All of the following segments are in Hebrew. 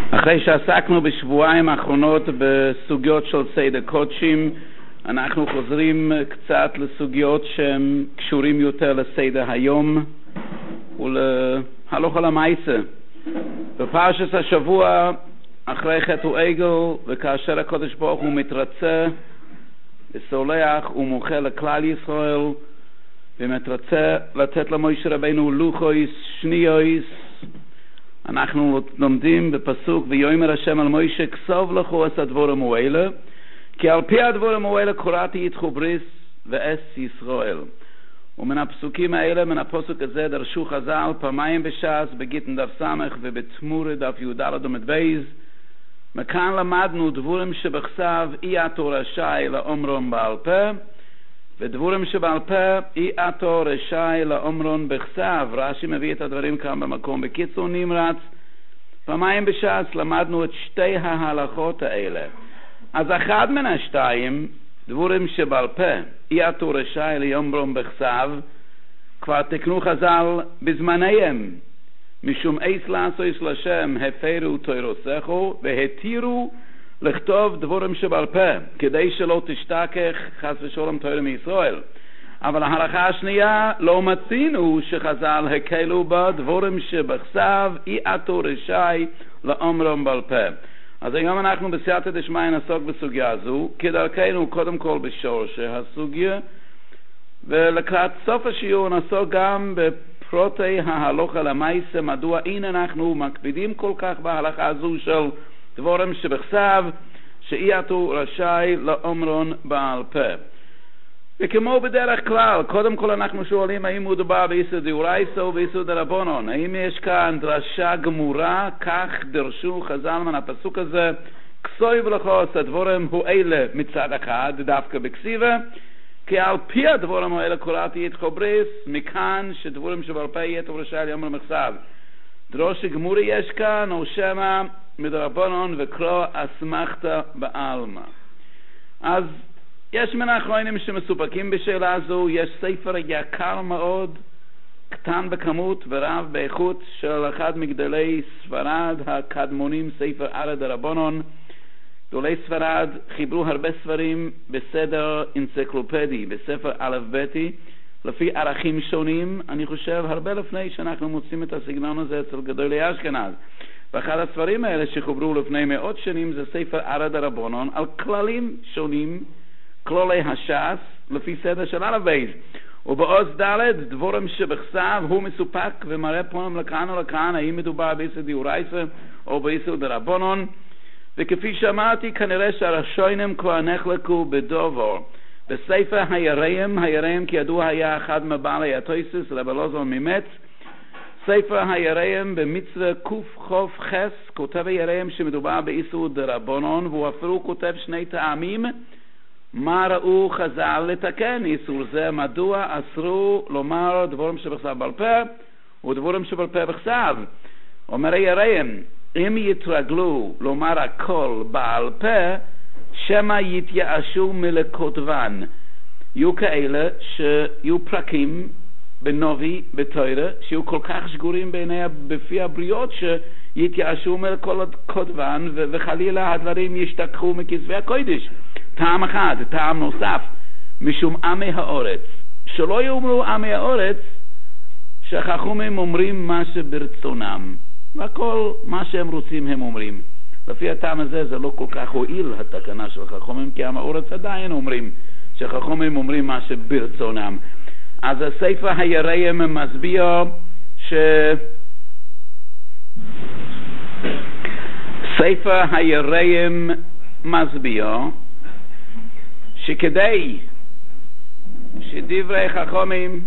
אחרי שעסקנו בשבועיים האחרונות בסוגיות של סדר קודשים, אנחנו חוזרים קצת לסוגיות שהן קשורים יותר לסדר היום ולהלכה למעשה. בפרשת השבוע, אחרי חטא העגל, וכאשר הקדוש ברוך הוא מתרצה וסולח ומוחה לכלל ישראל ומתרצה לתת למשה רבינו לוחויס שניויס, אנחנו לומדים בפסוק ויאמר השם אל משה כתוב לכו את הדברים האלה, כי על פי הדברים האלה קראתי איתכם ברית ואס ישראל. ומן הפסוקים האלה, מן הפסוק הזה, דרשו חז"ל פעמיים בש"ס בגיטין דף סמך ובתמורה דף י"ד עמוד בייז. מכאן למדנו דבורים שבכתב אי אתה רשאי לאומרם בעל פה, ודבורים שבעל פה אי אתה רשאי לאומרם בכתב. רש"י מביא את הדברים כאן במקום בקיצור נמרץ. פעמיים בש"ס למדנו את שתי ההלכות האלה. אז אחד מן השתיים, דבורים שבעל פה אי אתה רשאי לאומרם בכתב, כבר תקנו חז"ל בזמניהם, משום אייס לעשויס לשם הפרו תורתךו והתירו לכתוב דבורים שבעל פה, כדי שלא תשתכח חס ושלום תורה מישראל. אבל ההלכה השנייה לא מצינו שחז"ל הקלו בה דבורים שבכתב אי אתה רשאי לאומרם בעל פה. אז היום אנחנו בסייעתא דשמיא נעסוק בסוגיה הזו, כדרכנו קודם כל בשורש הסוגיה, ולקראת סוף השיעור נעסוק גם בפרוטי ההלכה למעשה, מדוע אין אנחנו מקפידים כל כך בהלכה הזו של דבורים שבכתב שאי אתה רשאי לאומרם בעל פה. וכמו בדרך כלל, קודם כל אנחנו שואלים האם מדובר באיסור דאורייתא או באיסור דרבנן. האם יש כאן דרשה גמורה, כך דרשו חז"ל מן הפסוק הזה, כתוב לכו את הדברים האלה מצד אחד, דווקא בכתיבה, כי על פי הדברים האלה קראתי איתכם ברית, מכאן שדבורים שבעל פה אי אתה רשאי לאומרם בכתב. דרוש גמורה יש כאן, או שמא מדרבנן וקרא אסמכתא בעלמא. אז יש מן האחרונים שמסופקים בשאלה הזו. יש ספר יקר מאוד, קטן בכמות ורב באיכות, של אחד מגדולי ספרד הקדמונים, ספר ארא דרבנן. גדולי ספרד חיברו הרבה ספרים בסדר אנציקלופדי, בספר א' ב' לפי ערכים שונים. אני חושב הרבה לפני שאנחנו מוצאים את הסגנון הזה אצל גדולי אשכנז. ואחד הספרים האלה שחוברו לפני מאות שנים זה ספר ארא דרבנן על כללים שונים, כללי הש"ס לפי סדר של א' ב'. ובעוז ד' דבורים שבכתב הוא מסופק ומראה פונים לכאן ולכאן האם מדובר באיסור דאורייתא או באיסור דרבנן. וכפי שאמרתי, כנראה שהראשונים כבר נחלקו בדובר. בספר היראים כידוע היה אחד מבעלי התוספות, רבי אלעזר ממץ. ספר היראים במצווה קח"ח כותב היראים שמדובר באיסור דרבנן, והוא אפילו כותב שני טעמים מה ראו חז"ל לתקן איסור זה, מדוע אסרו לומר דבורים שבכתב בעל פה ודבורים שבעל פה בכתב. אומר היראים, אם יתרגלו לומר הכל בעל פה, שמא יתייאשו מלכותבן. יהיו כאלה שיהיו פרקים בנובי, בתורה, שיהיו כל כך שגורים בפי הבריות שיתייאשו מלכותבן, וחלילה הדברים ישתכחו מכתבי הקודש. טעם אחד, טעם נוסף, משום עמי האורץ. שלא יאמרו עמי האורץ שהחכמים אומרים מה שברצונם, והכל מה שהם רוצים הם אומרים. לפי הטעם הזה זה לא כל כך הועיל התקנה של חכמים, כי עמי האורץ עדיין אומרים שחכמים אומרים מה שברצונם. אז הספר היראים מסביר ספר היראים מסביר שכדי שדברי חכמים,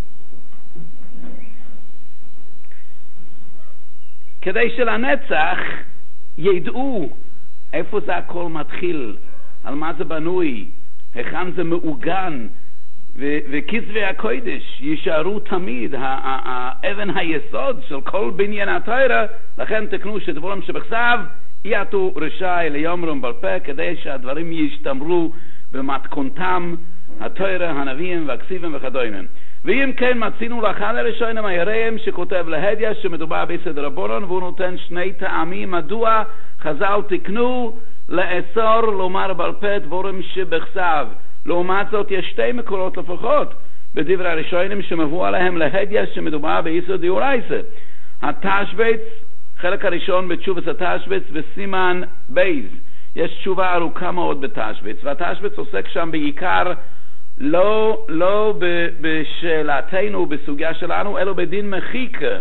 כדי שלנצח ידעו איפה זה הכל מתחיל, על מה זה בנוי, היכן זה מעוגן, וכתבי הקודש יישארו תמיד אבן היסוד של כל בניין התורה. לכן תקנו שדבורים שבכתב אי אתה רשאי לאומרם בעל פה, כדי שהדברים ישתמרו במתכונתם, התורה, הנביאים והכתיבים וכדומה. ואם כן מצינו לאחד הראשונים היראים שכותב להדיא שמדובר ביסוד רבונון, והוא נותן שני טעמים מדוע חז"ל תקנו לאסור לומר בעל פה דבורים שבכתב. לעומת זאת יש שתי מקורות לפחות בדברי הראשונים שמבוא עליהם להדיא שמדובר ביסוד דאורייתא. התשבץ, חלק הראשון בתשובס התשבץ וסימן בייז, יש תשובה ארוכה מאוד בתשבץ, והתשבץ עוסק שם בעיקר לא בשאלתנו בסוגיה שלנו, אלא בדין מחיקה.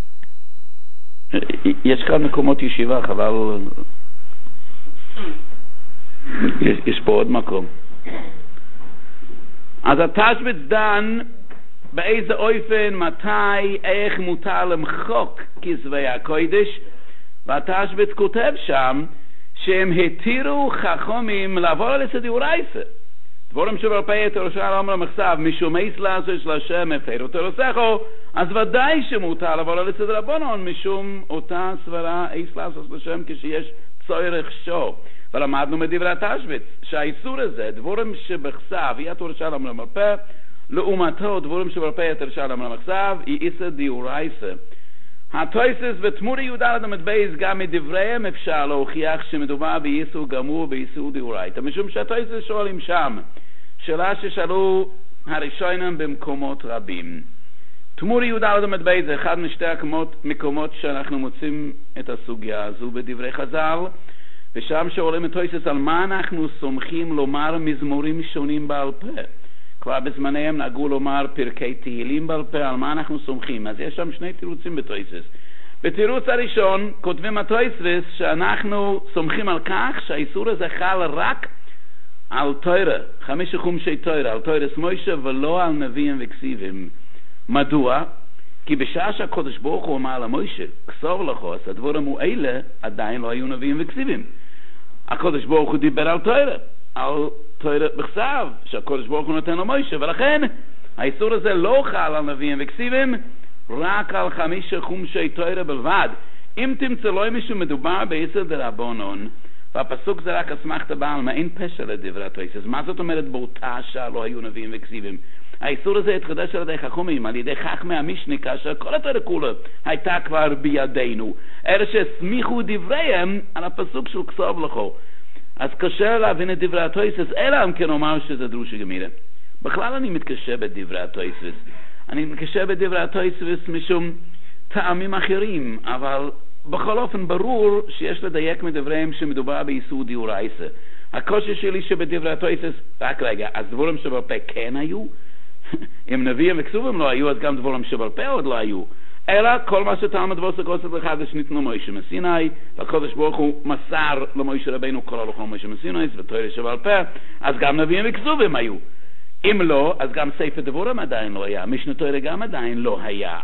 יש כאן מקומות ישיבה, חבל, יש פה עוד מקום. אז התשבץ דן באיזה אופן, מתי, איך מותר למחוק כתבי הקודש, והתשבץ כותב שם שהם התירו חכמים לעבור על יסוד דאורייתא. דבורים שבעל פה יתרשם אמר מכתב משום אייס לעשות של השם הפרו תרסכו, אז ודאי שמותר לעבור על יסוד רבונון משום אותה סברה אייס לעשות של השם כשיש צורך שוב. ולמדנו מדברי התשבץ שהאיסור הזה, דבורים שבכתב יתרשם אמר פה, לעומתו דבורים שבעל פה יתרשם אמר מכתב, היא יסוד דאורייתא. התוספות בתמורי י"ד עמוד בייס גם מדבריהם אפשר להוכיח שמדובר באיסור גמור באיסור דאורייתא, משום שהתוספות שואלים שם שאלה ששאלו הראשונים במקומות רבים. תמורי י"ד עמוד בייס זה אחד משתי מקומות שאנחנו מוצאים את הסוגיה הזו בדברי חז"ל, ושם שואלים את התוספות על מה אנחנו סומכים לומר מזמורים שונים בעל פה. כבר בזמניהם נהגו לומר פרקי תהילים בעל פה, על מה אנחנו סומכים? אז יש שם שני תירוצים בתוספות. בתירוץ הראשון כותבים התוספות שאנחנו סומכים על כך שהאיסור הזה חל רק על תורה, 5 חומשי תורה, על תורס מוישה ולא על נביאים וכסיבים. מדוע? כי בשעה שהקדוש ברוך הוא אמר למוישה, כסור לך, אז הדבורים האלה עדיין לא היו נביאים וכסיבים. הקדוש ברוך הוא דיבר על תורה, על תורה בכתב שהקדוש ברוך הוא נותן למוישה, ולכן האיסור הזה לא חל על נביאים וכסיבים, רק על 5 חומשי תורה בלבד. אם תמצא לו מישהו מדובר ביסוד דרבנן, והפסוק זה רק אסמכתא בעלמא, אין פשע לדברי התוספות. מה זאת אומרת באותה שעה לא היו נביאים וכסיבים? האיסור הזה התחדש על ידי חכמים, על ידי חכמי המשנה, כאשר כל התורה כולה הייתה כבר בידינו, אלה שהסמיכו דבריהם על הפסוק של כסוב לכו. אז קשה להבין את דברי התוספות, אלא אם כן אומר שזה דרוש גמירה. בכלל אני מתקשה בדברי התוספות. אני מתקשה בדברי התוספות משום טעמים אחרים, אבל בכל אופן ברור שיש לדייק מדבריהם שמדובר באיסור דאורייתא. הקושי שלי שבדברי התוספות, רק רגע, אז דבורים שבעל פה כן היו? אם נביאים וכסובים לא היו, אז גם דבורים שבעל פה עוד לא היו. אלא כל מה שתלמד ועוסק עוסק לחדש ניתנו מוישה מסיני, והקדוש ברוך הוא מסר למוישה רבינו כל הלכה מוישה מסיני ותורה שבעל פה, אז גם נביאים וכסובים היו. אם לא, אז גם ספר דבורים עדיין לא היה, משנה תורה גם עדיין לא היה.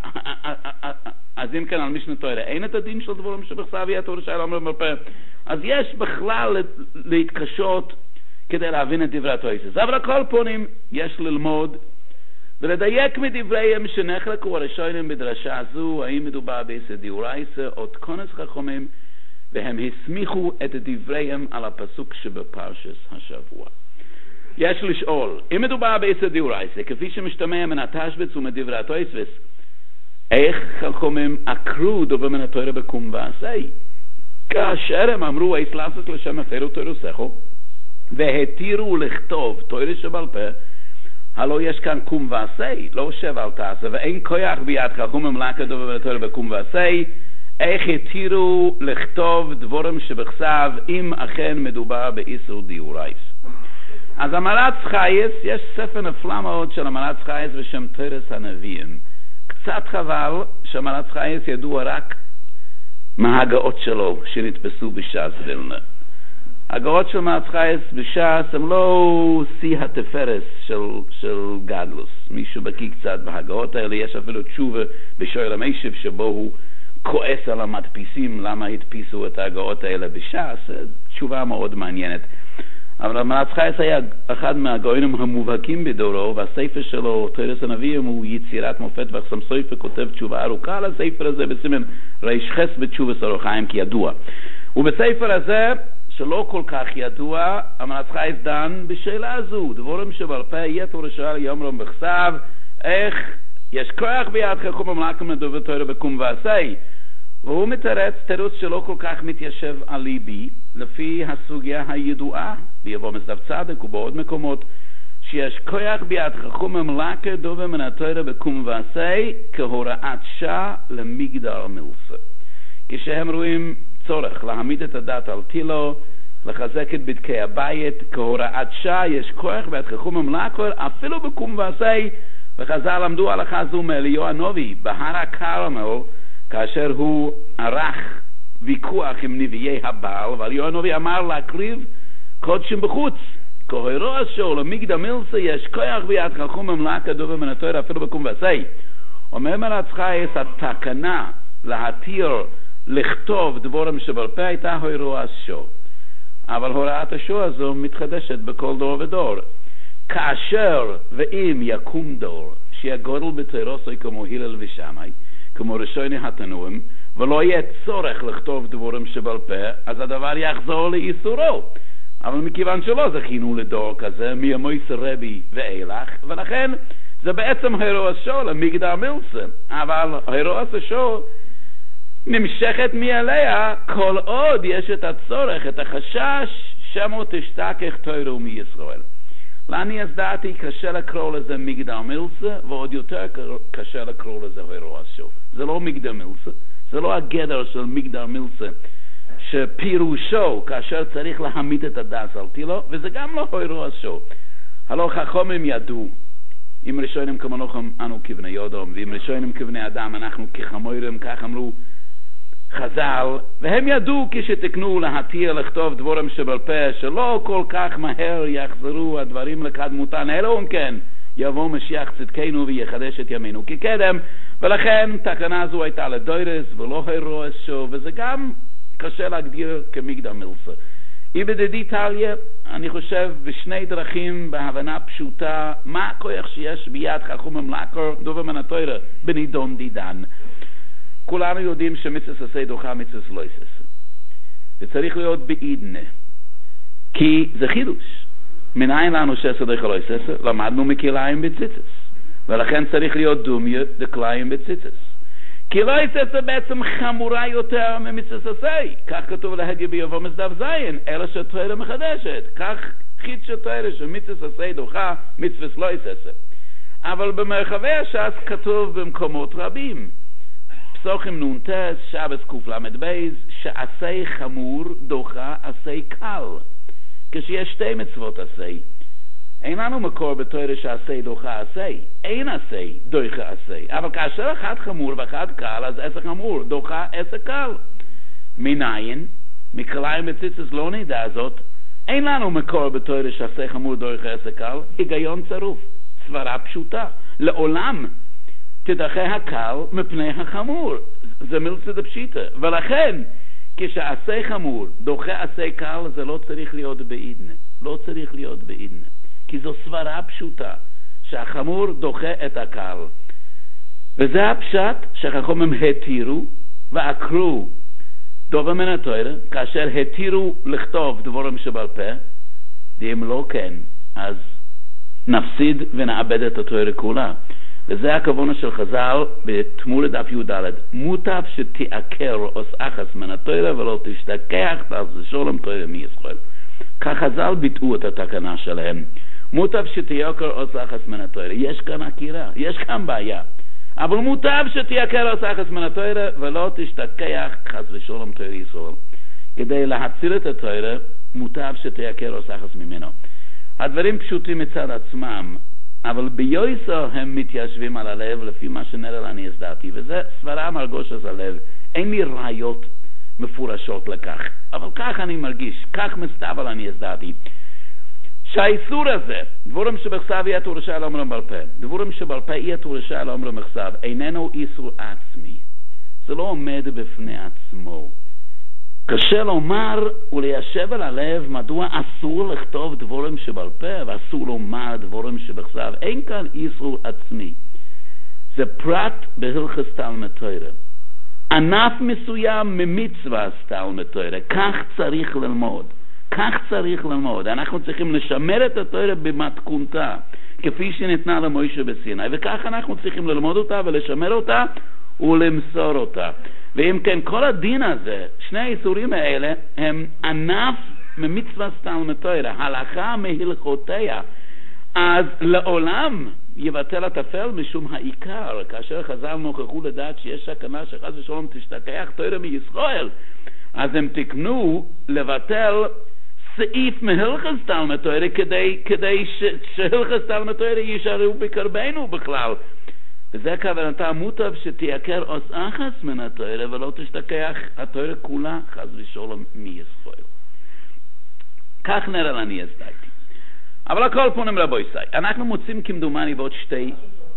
אז אם כן על משנה תורה אין את הדין של דבורים שבכתב יתרשם אמר פה, אז יש בכלל להתקשות כדי להבין את דברי התוספות. אבל הכל פונים יש ללמוד ולדייק מדבריהם שנחלקו הראשונים בדרשה הזו, האם מדובר ביסוד דאורייתא או כונס חכמים, והם הסמיכו את דבריהם על הפסוק שבפרשת השבוע. יש לשאול, אם מדובר ביסוד דאורייתא, כפי שמשתמע מן התשבץ ומדברי התוספות, איך חכמים עקרו דבר מן התורה בקום ועשה? כאשר הם אמרו אייס לעשות לשם הפרו תרסכו, והתירו לכתוב תורה שבעל פה, הלא יש כאן קום ועשה, לא שב על תעשה, ואין כוח ביד חכמים לעקר דבר מן התורה בקום ועשה, איך התירו לכתוב דבורים שבכתב, אם אכן מדובר באיסור דאורייתא. אז המהר"ץ חייס, יש ספר נפלא מאוד של המהר"ץ חייס בשם תורס הנביאים. קצת חבל שהמהר"ץ חייס ידוע רק מההגאות שלו שנתפסו בש"ס וילנה. ההגאות של המהר"ץ חייס בש"ס הם לא שיא התפארת של גדלוס. מישהו בקיא קצת בהגאות האלה, יש אפילו תשובה בשואל המיישב שבו הוא כועס על המדפיסים למה הדפיסו את ההגאות האלה בש"ס. תשובה מאוד מעניינת. אבל המהר"ץ חייס היה אחד מהגאונים המובהקים בדורו, והספר שלו, תורס הנביאים, הוא יצירת מופת, והחסם סופר כותב תשובה ארוכה על הספר הזה בסימן רשחס בתשובס אור החיים כידוע. ובספר הזה, שלא כל כך ידוע, המהר"ץ חייס דן בשאלה הזו, דבורים שבעל פה יתרשם יאמרם בכתב, איך יש כוח ביד חכום המלאכם לדובר תורה בקום ועשי, והוא מתרץ תירוץ שלא כל כך מתיישב על ליבי, לפי הסוגיה הידועה, ביבוא מסדב צדק ובעוד מקומות, שיש כוח ביד חכום המלאכם דובר מן התורה בקום ועשי, כהוראת שעה למגדר מילסה. כשהם רואים צורך להעמיד את הדת על תילו, לחזק את בדקי הבית, כהוראת שעה יש כוח ביד חכום המלאכם, אפילו בקום ועשי, וחז"ל למדו הלכה זו מאליהו הנביא בהר הכרמל, כאשר הוא ערך ויכוח עם נביאי הבעל, ואליהו הנביא אמר להקריב קודשים בחוץ. כהוראת שעה למגדר מילסה יש כוח ביד חכום המלאכם דובר מן התורה אפילו בקום ועשי. אומר מרדכי חייס, התקנה להתיר לכתוב דבורים שבעל פה הייתה הוראת שעה, אבל הוראת השעה הזו מתחדשת בכל דור ודור. כאשר ואם יקום דור שיגודל בתורתו כמו הלל ושמאי, כמו ראשוני התנועים, ולא יהיה צורך לכתוב דבורים שבעל פה, אז הדבר יחזור לאיסורו. אבל מכיוון שלא זכינו לדור כזה מימויס רבי ואילך, ולכן זה בעצם הוראת שעה למגדר מילסה, אבל הוראת השעה נמשכת מאליה כל עוד יש את הצורך, את החשש שמו תשתכח תורה מישראל. לעניות דעתי קשה לקרוא לזה מגדר מילסה, ועוד יותר קשה לקרוא לזה הוראת שעה. זה לא מגדר מילסה, זה לא הגדר של מגדר מילסה שפירושו כאשר צריך להעמיד את הדס על תילו, וזה גם לא הוראת שעה. הלא חכמים ידעו, אם ראשונים כמונוכם אנו כבני יודום, ואם ראשונים כבני אדם אנחנו כחמורים, כך אמרו חז"ל, והם ידעו כשתקנו להתיר לכתוב דבורים שבעל פה, שלא כל כך מהר יחזרו הדברים לקדמותן, אלא אם כן יבוא משיח צדקנו ויחדש את ימינו כקדם, ולכן תקנה זו הייתה לדוירס ולא הוראת שעה, וזה גם קשה להגדיר כמגדר מילסה. ידידי טליה, אני חושב בשני דרכים בהבנה פשוטה מה הכוח שיש ביד חכום המלאכם דובר מן התורה בנידון דידן. כולנו יודעים שמצווה עשה דוחה מצווה לא עשה, וצריך להיות בעידנה, כי זה חידוש. מנין לנו שעשה דוחה לא עשה? למדנו מכליים בציצס, ולכן צריך להיות דומיה דקליים בציצס. כי לא עשה בעצם חמורה יותר ממצווה עשה, כך כתוב להגיע ביבוא מסדב זין, אלא שהתורה מחדשת, כך חידש התורה שמצווה עשה דוחה מצווה לא עשה. אבל במרחבי הש"ס כתוב במקומות רבים, פסוחים נונטס, שבס קל"ב, שעשה חמור דוחה עשה קל. כשיש שתי מצוות עשה, אין לנו מקור בתורה שעשה דוחה עשה, אין עשה דוחה עשה, אבל כאשר אחד חמור ואחד קל, אז עשה חמור דוחה עשה קל. מניין? מכליים בציצס לא נדע זאת, אין לנו מקור בתורה שעשה חמור דוחה עשה קל, היגיון צרוף, סברה פשוטה, לעולם תדחה הקל מפני החמור, זה מילסה דפשיטה, ולכן כשעשה חמור דוחה עשה קל, זה לא צריך להיות בעידנה, לא צריך להיות בעידנה, כי זו סברה פשוטה שהחמור דוחה את הקל, וזה הפשט שחכמים התירו ועקרו דובר מן התורה, כאשר התירו לכתוב דבורים שבעל פה, ואם לא כן אז נפסיד ונאבד את התורה כולה. וזה הכוונה של חז"ל בתמורה דף י"ד, מוטב שתעקר עוס אחס מן התורה ולא תשתכח תעש לשולם תורה מישראל. כך חז"ל ביטאו את התקנה שלהם, מוטב שתעקר עוס אחס מן התורה. יש כאן עקירה, יש כאן בעיה, אבל מוטב שתעקר עוס אחס מן התורה ולא תשתכח חס ושולם תורה ישראל. כדי להציל את התורה מוטב שתעקר עוס אחס ממנו. הדברים פשוטים מצד עצמם, אבל ביועסו הם מתיישבים על הלב לפי מה שנראה לעניות דעתי, וזה סברה מרגושת הלב. אין לי ראיות מפורשות לכך, אבל כך אני מרגיש, כך מסתבר לעניות דעתי, שהאיסור הזה, דבורים שבכתב אי התורה שעל אומרם בעל פה, דבורים שבעל פה אי התורה שעל אומרם בכתב, איננו איסור עצמי, זה לא עומד בפני עצמו. קשה לומר וליישב על הלב מדוע אסור לכתוב דבורים שבעל פה ואסור לומר דבורים שבכתב. אין כאן איסור עצמי, זה פרט בהלכות תלמוד תורה, ענף מסוים ממצווה תלמוד תורה. כך צריך ללמוד, כך צריך ללמוד. אנחנו צריכים לשמר את התורה במתכונתה, כפי שניתנה למוישה בסיני, וכך אנחנו צריכים ללמוד אותה ולשמר אותה ולמסור אותה. ואם כן, כל הדין הזה, שני האיסורים האלה, הם ענף ממצווה תלמוד תורה, הלכה מהלכותיה. אז לעולם יבטל הטפל משום העיקר, כאשר חז"ל נוכחו לדעת שיש סכנה שחס ושלום תשתכח תורה מישראל, אז הם תקנו לבטל סעיף מהלכת תלמוד תורה כדי שהלכת תלמוד תורה יישארו בקרבנו בכלל. וזה כוונתה מוטב שתייקר עוש אחס מן התורה ולא תשתכח התורה כולה חס ושלום מישראל. כך נראה לנו הסדייתי. אבל הכל פונים רבו ישי. אנחנו מוצאים כמדומני בעוד שתי...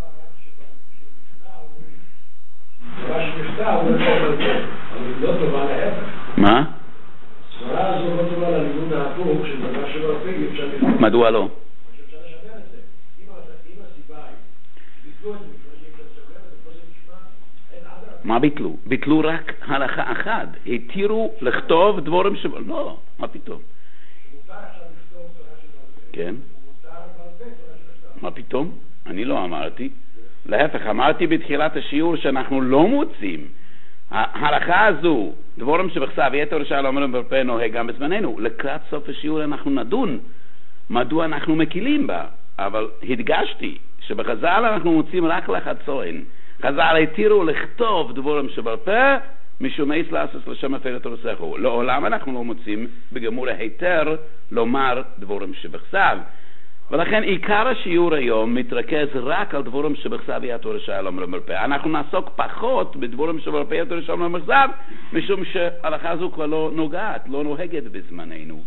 מה? סברה הזו לא טובה ללימוד ההפוך של דבר שלא הפיגי אפשר לפעול. מדוע לא? אפשר לשמר את זה. אם הסיבה היא ביטלו את זה לפני שאפשר לשמר את זה, פה זה נשמע אין עדה. מה ביטלו? ביטלו רק הלכה אחת. התירו לכתוב דבורים לא, מה פתאום? מותר עכשיו לכתוב תורה של בעל פה. כן. מותר בעל פה תורה של בכתב. מה פתאום? אני לא אמרתי. להפך, אמרתי בתחילת השיעור שאנחנו לא מוצאים. ההלכה הזו, דבורים שבכתב, יתר שעה לא אומרים ברפה נוהג גם בזמננו. לקראת סוף השיעור אנחנו נדון מדוע אנחנו מקילים בה. אבל הדגשתי שבחז"ל אנחנו מוצאים רק לחצוין. חז"ל התירו לכתוב דבורים שבפה משום אייס לעשות לשם הפרת תורסךו. לעולם אנחנו לא מוצאים בגמור ההיתר לומר דבורים שבכתב. ולכן עיקר השיעור היום מתרכז רק על דבורים שבכתב יתר שעה לא אומרים ברפה. אנחנו נעסוק פחות בדבורים שבברפה יתר שעה לא אומרים בכתב, משום שההלכה הזו כבר לא נוגעת, לא נוהגת בזמננו.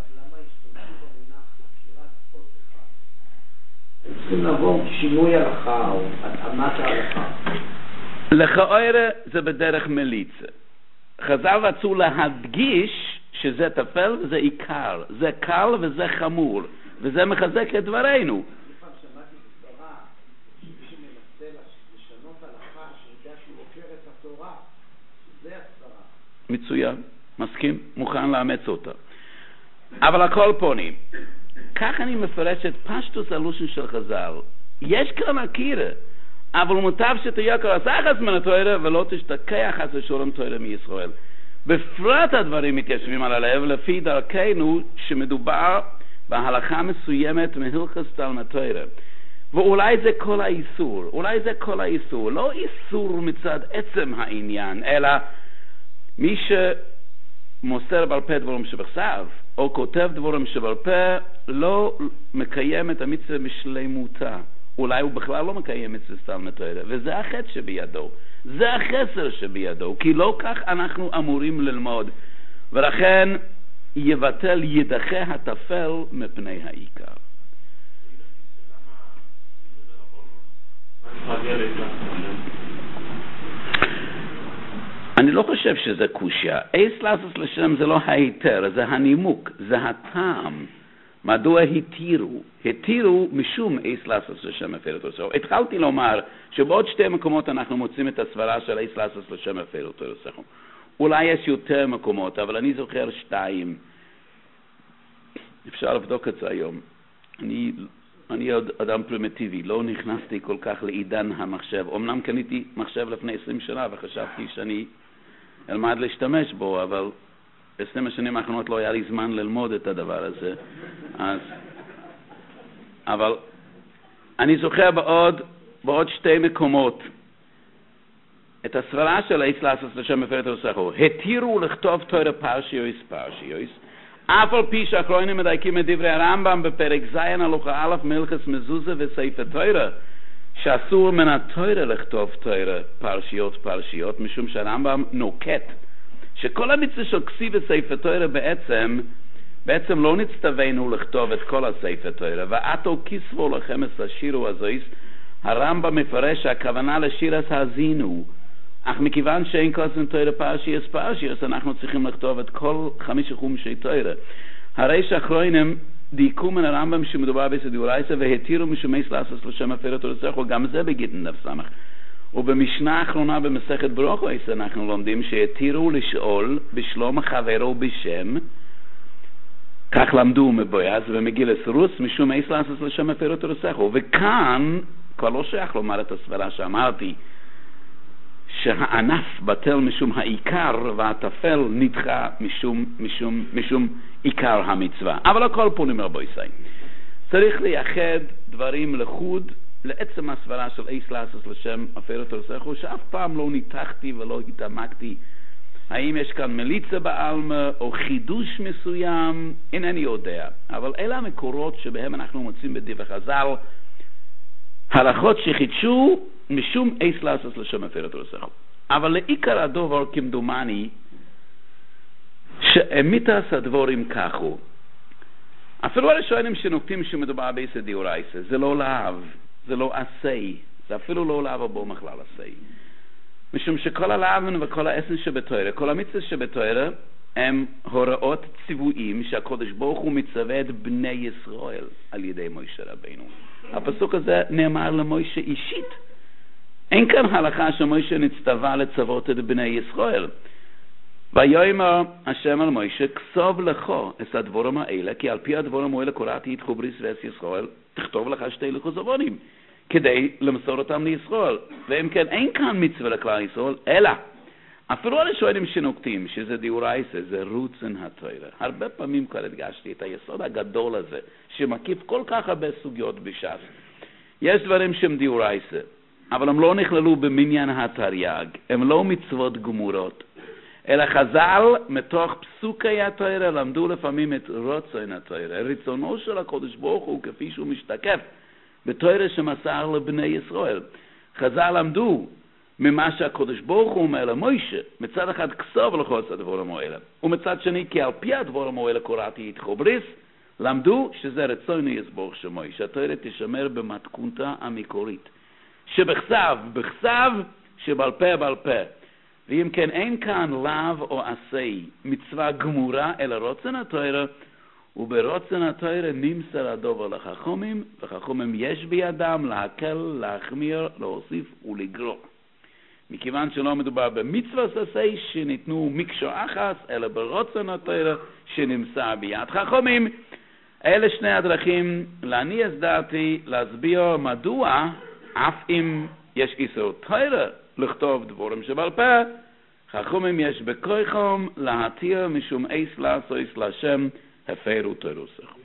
צריכים לעבור שינוי הלכה או התאמת ההלכה. לכאורה זה בדרך מליצה. חז"ל רצו להדגיש שזה טפל וזה עיקר, זה קל וזה חמור, וזה מחזק את דברינו. לפעמים שמעתי בסברה שמישהו מנסה לשנות הלכה שידע שהוא עוקר את התורה, שזה הסברה. מצוין, מסכים, מוכן לאמץ אותה. אבל הכל פונים. כך אני מפרש את פשטוס הלושן של חז"ל. יש כאן הכירה, אבל מוטב שתייקר הסחס מן התורה ולא תשתכח חס ושלום תורה מישראל. בפרט הדברים מתיישבים על הלב לפי דרכנו שמדובר בהלכה מסוימת מהלכת תלמוד תורה. ואולי זה כל האיסור, לא איסור מצד עצם העניין, אלא מי שמוסר בעל פה דבורים שבכתב או כותב דבורים שבעל פה לא מקיים את המצווה בשלמותה. אולי הוא בכלל לא מקיים את תלמוד תורה, וזה החטא שבידו, זה החסר שבידו, כי לא כך אנחנו אמורים ללמוד, ולכן יבטל ידחה הטפל מפני העיקר. אני לא חושב שזה קושיה. אייס לעשות לשם זה לא ההיתר, זה הנימוק, זה הטעם. מדוע התירו משום אייס לעשות לשם הפרת תורסךו. התחלתי לומר שבעוד שתי מקומות אנחנו מוצאים את הסברה של אייס לעשות לשם הפרת תורסךו. אולי יש יותר מקומות, אבל אני זוכר 2. אפשר לבדוק את זה היום. אני עוד אדם פרימיטיבי, לא נכנסתי כל כך לעידן המחשב. אמנם קניתי מחשב לפני 20 שנה וחשבתי שאני אלמד להשתמש בו, אבל 20 השנים האחרונות לא היה לי זמן ללמוד את הדבר הזה. אבל אני זוכר בעוד 2 מקומות את הסברה של אייס לעשות לשם הפרת תורסךו. התירו לכתוב תורה פרשיוס, אף על פי שהאחרונים מדייקים את דברי הרמב"ם בפרק ז' הלכה א' מלכס מזוזה וספר תורה, שאסור מן התורה לכתוב תורה פרשיות, משום שהרמב"ם נוקט שכל המצווה של כסיב וספר תורה בעצם לא נצטווינו לכתוב את כל הספר תורה, ועתו כסבו לכם את השירו הזויס. הרמב"ם מפרש שהכוונה לשיר האזינו, אך מכיוון שאין כוסם תורה פרשיוס, אנחנו צריכים לכתוב את כל 5 חומשי תורה. הרי שהאחרונים דייקו מן הרמב"ם שמדובר בסדאורייתא והתירו משום אייס לעשות לשם הפרת תורסךו, גם זה בגיטין דף סמך. ובמשנה האחרונה במסכת ברוכות אנחנו לומדים שהתירו לשאול בשלום חברו בשם, כך למדו מבויאז ומגילס רוס, משום אייס לעשות לשם הפרו תורסךו. וכאן כבר לא שייך לומר את הסברה שאמרתי, שהענף בטל משום העיקר והטפל נדחה משום עיקר המצווה. אבל הכל פונים רבוי סי. צריך לייחד דברים לחוד לעצם הסברה של אייס לעשות לשם הפרו תורסךו, שאף פעם לא ניתחתי ולא התעמקתי האם יש כאן מליצה בעלמה או חידוש מסוים, אינני יודע. אבל אלה המקורות שבהם אנחנו מוצאים בדברי חז"ל, הלכות שחידשו משום אייס לעשות לשם הפרו תורסךו. אבל לעיקר הדבר כמדומני, שאמיתס הדבורים ככו. אפילו הראשונים שנוקטים שמדובר באיסא דאורייסא, זה לא להב, זה לא עשי, זה אפילו לא להב הבו מכלל עשי. משום שכל הלאבן וכל האסן שבתורה, כל המצווה שבתורה, הם הוראות ציוויים שהקדוש ברוך הוא מצווה את בני ישראל על ידי משה רבינו. הפסוק הזה נאמר למשה אישית. אין כאן הלכה שמשה נצטווה לצוות את בני ישראל. ויאמר השם על משה, כתוב לך את הדברים האלה, כי על פי הדברים האלה קראתי את בריס ועש ישראל, תכתוב לך שתי לוחות זמנים, כדי למסור אותם לישראל. ואם כן, אין כאן מצווה לכלל ישראל, אלא אפילו הראשונים שנוקטים, שזה דאורייסא, זה רוצן התורה. הרבה פעמים כבר הדגשתי את היסוד הגדול הזה, שמקיף כל כך הרבה סוגיות בש"ס. יש דברים שהם דאורייסא, אבל הם לא נכללו במניין התרי"ג, הם לא מצוות גמורות, אלא חז"ל מתוך פסוקי התורה למדו לפעמים את רוצן התורה, רצונו של הקדוש ברוך הוא כפי שהוא משתקף בתורה שמסר לבני ישראל. חז"ל למדו ממה שהקדוש ברוך הוא אומר למשה, מצד אחד כתוב לך את הדברים האלה, ומצד שני כי על פי הדברים האלה קראתי את בריס, למדו שזה רצון יסבורך של משה, שהתורה תשמר במתכונתה המקורית, שבכתב, שבעל פה. ואם כן אין כאן לאו או עשי מצווה גמורה אלא רוצן התורה, וברוצן התורה נמסר הדובר לחכמים, וחכמים יש בידם להקל, להחמיר, להוסיף ולגרוע. מכיוון שלא מדובר במצווה עשי שניתנו מקשו אחס, אלא ברוצן התורה שנמסר ביד חכמים. אלה שני הדרכים להניח דעתי להסביר מדוע אף אם יש איסור תורה לכתוב דבורים שבעל פה, חכמים יש בכוחם להתיר משום אייס לעשות להשם הפרו תורסך.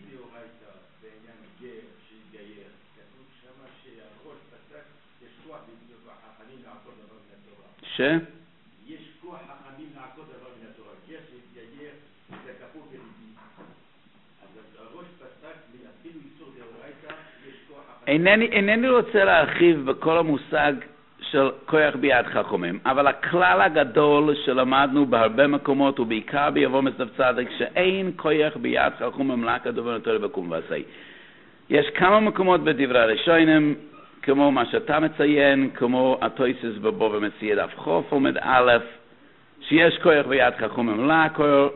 יש כוח חכמים לעקוד דבר מן התורה, גר שהתגייר זה כפור בליבי. אז הראש פסק אפילו איסור דאורייתא, יש כוח חכמים. אינני רוצה להרחיב בכל המושג של כוח ביד חכמים, אבל הכלל הגדול שלמדנו בהרבה מקומות ובעיקר ביבוא מסף צדק, שאין כוח ביד חכמים רק הדבר נתור בקום ועשי. יש כמה מקומות בדברי הראשונים, כמו מה שאתה מציין, כמו התויסס בבוא ומציע דף חוף עומד א', שיש כוח ביד חכמים לעקור.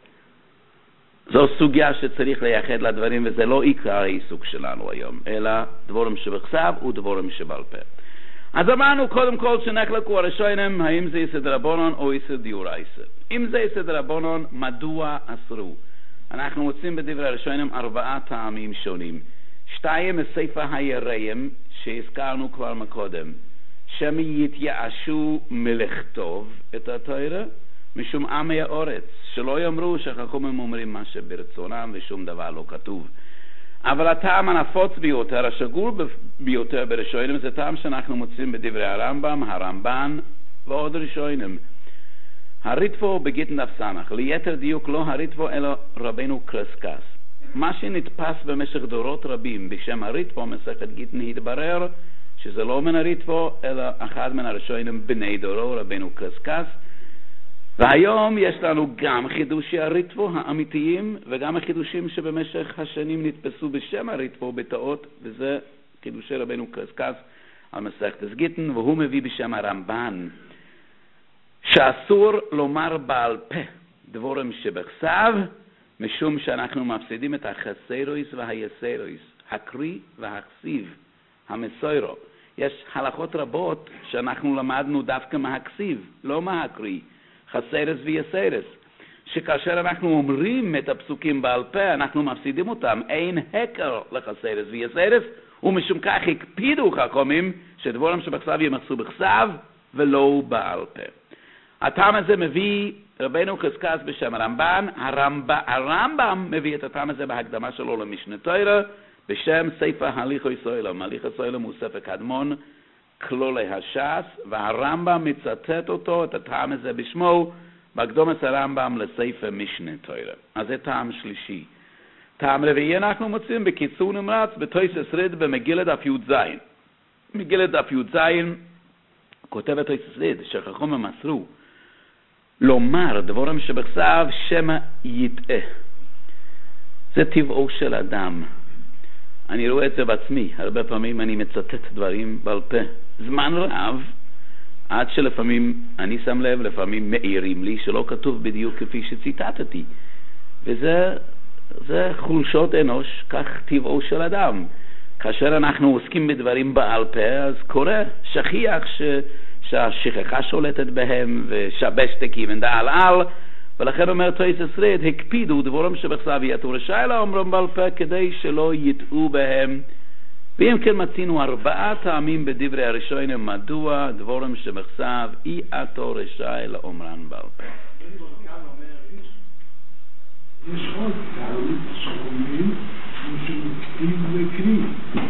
זו סוגיה שצריך לייחד לדברים, וזה לא עיקר העיסוק שלנו היום, אלא דבורים שבכתב ודבורים שבעל פה. אז אמרנו קודם כל שנחלקו הראשונים, האם זה יסד רבונון או יסד דאורייסא. אם זה יסד רבונון, מדוע אסרו? אנחנו מוצאים בדברי הראשונים 4 טעמים שונים. 2 מספר היראים שהזכרנו כבר מקודם, שמי יתייאשו מלכתוב את התורה, משום עמי האורץ, שלא יאמרו שחכמים אומרים מה שברצונם ושום דבר לא כתוב. אבל הטעם הנפוץ ביותר, השגור ביותר בראשונים, זה טעם שאנחנו מוצאים בדברי הרמב"ם, הרמב"ן ועוד ראשונים. הריטב"א בגיטין דף סמך, ליתר דיוק לא הריטב"א אלא רבנו קרסקס. מה שנתפס במשך דורות רבים בשם הריטב"א מסכת גיטין התברר שזה לא מן הריטב"א אלא אחד מן הראשונים בני דורו, רבנו קרסקס. והיום יש לנו גם חידושי הריטב"א האמיתיים וגם החידושים שבמשך השנים נתפסו בשם הריטב"א בטעות, וזה חידושי רבנו קרסקס על מסכת גיטין, והוא מביא בשם הרמב"ן שאסור לומר בעל פה דבורים שבכתב, משום שאנחנו מפסידים את החסרויס והיסרויס, הקריא והכסיב, המסוירו. יש הלכות רבות שאנחנו למדנו דווקא מהכסיב, לא מהקריא, חסרס ויסרס, שכאשר אנחנו אומרים את הפסוקים בעל פה, אנחנו מפסידים אותם. אין הקר לחסרס ויסרס, ומשום כך הקפידו חכמים שדבורם שבכתב ימצאו בכתב ולא בעל פה. הטעם הזה מביא רבנו חזקאל בשם הרמב"ן. הרמב"ם מביא את הטעם הזה בהקדמה שלו למשנה תורה בשם ספר הליכי סוילם. הליכי סוילם הוא ספר קדמון כלולי הש"ס, והרמב"ם מצטט אותו, את הטעם הזה בשמו, בהקדומת הרמב"ם לספר משנה תורה. אז זה טעם שלישי. טעם רביעי אנחנו מוצאים בקיצור נמרץ בתוספות ריד במגילת דף י"ז. מגילת דף י"ז כותבת תוספות ריד שחכמים מסרו לומר דבורם שבכתב שמא יטעה. זה טבעו של אדם. אני רואה את זה בעצמי. הרבה פעמים אני מצטט דברים בעל פה. זמן רב, עד שלפעמים אני שם לב, לפעמים מעירים לי שלא כתוב בדיוק כפי שציטטתי. וזה חולשות אנוש, כך טבעו של אדם. כאשר אנחנו עוסקים בדברים בעל פה, אז קורה שכיח שהשכחה שולטת בהם ושבשתקים ודעל על, ולכן אומר תוספות ריד, הקפידו דבורם שבכתב יתו רשאי לאומרם בעל פה כדי שלא יטעו בהם. ואם כן מצינו 4 טעמים בדברי הראשונים מדוע דבורם שבכתב יתו רשאי לאומרם בעל פה. יש עוד טעם שאומרים שמכתיב וקרי,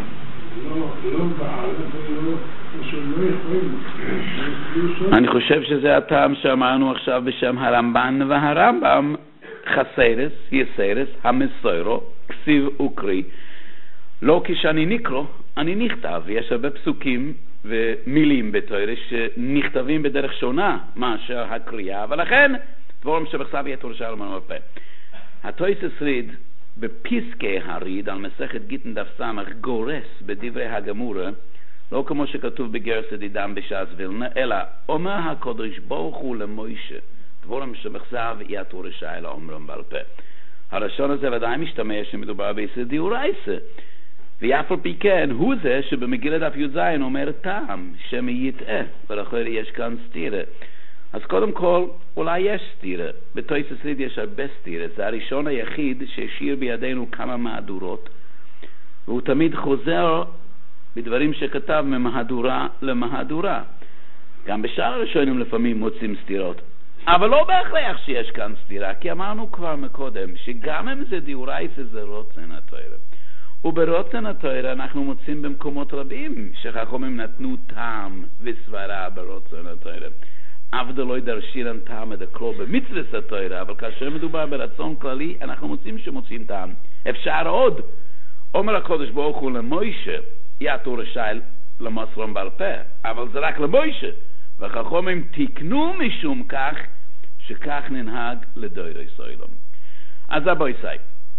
לא בעל ולא שלא יכולים. אני חושב שזה הטעם שאמרנו עכשיו בשם הרמב"ן והרמב"ם, חסרס, יסרס, המסוירו, כסיב וקרי. לא כשאני נקרא, אני נכתב. יש הרבה פסוקים ומילים בתורה שנכתבים בדרך שונה מאשר הקריאה, ולכן דבורם שבכתב יתו רשאי לאומרם בעל פה. התוספות ריד בפסקי הריד על מסכת גיטין דף סמך גורס בדברי הגמורה, לא כמו שכתוב בגרסא דידם בש"ס וילנה, אלא אומר הקדוש ברוך הוא למוישה דבורם שבכתב יתו רשאי לאומרם בעל פה. הלשון הזה ודאי משתמש שמדובר ביסוד דאורייתא, ואף על פי כן הוא זה שבמגילת דף י"ז אומר טעם שמא יטעה, ולכן יש כאן סתירה. אז קודם כל, אולי יש סתירה. בתוספות ריד יש הרבה סתירה. זה הראשון היחיד שהשאיר בידינו כמה מהדורות, והוא תמיד חוזר בדברים שכתב ממהדורה למהדורה. גם בשאר הראשונים לפעמים מוצאים סתירות. אבל לא בהכרח שיש כאן סתירה, כי אמרנו כבר מקודם שגם אם זה דאורייתא זה רוצן התורה. וברוצן התורה אנחנו מוצאים במקומות רבים שחכמים נתנו טעם וסברה ברוצן התורה. עבד לא ידרשילן טעם דקלו במצוות התורה, אבל כאשר מדובר ברצון כללי אנחנו מוצאים טעם. אפשר עוד. אומר הקדוש ברוך הוא למוישה יתו רשאי למסרם בעל פה, אבל זה רק למוישה, וחכמים תיקנו משום כך שכך ננהג לדורי סוילם. אז הבויסאי,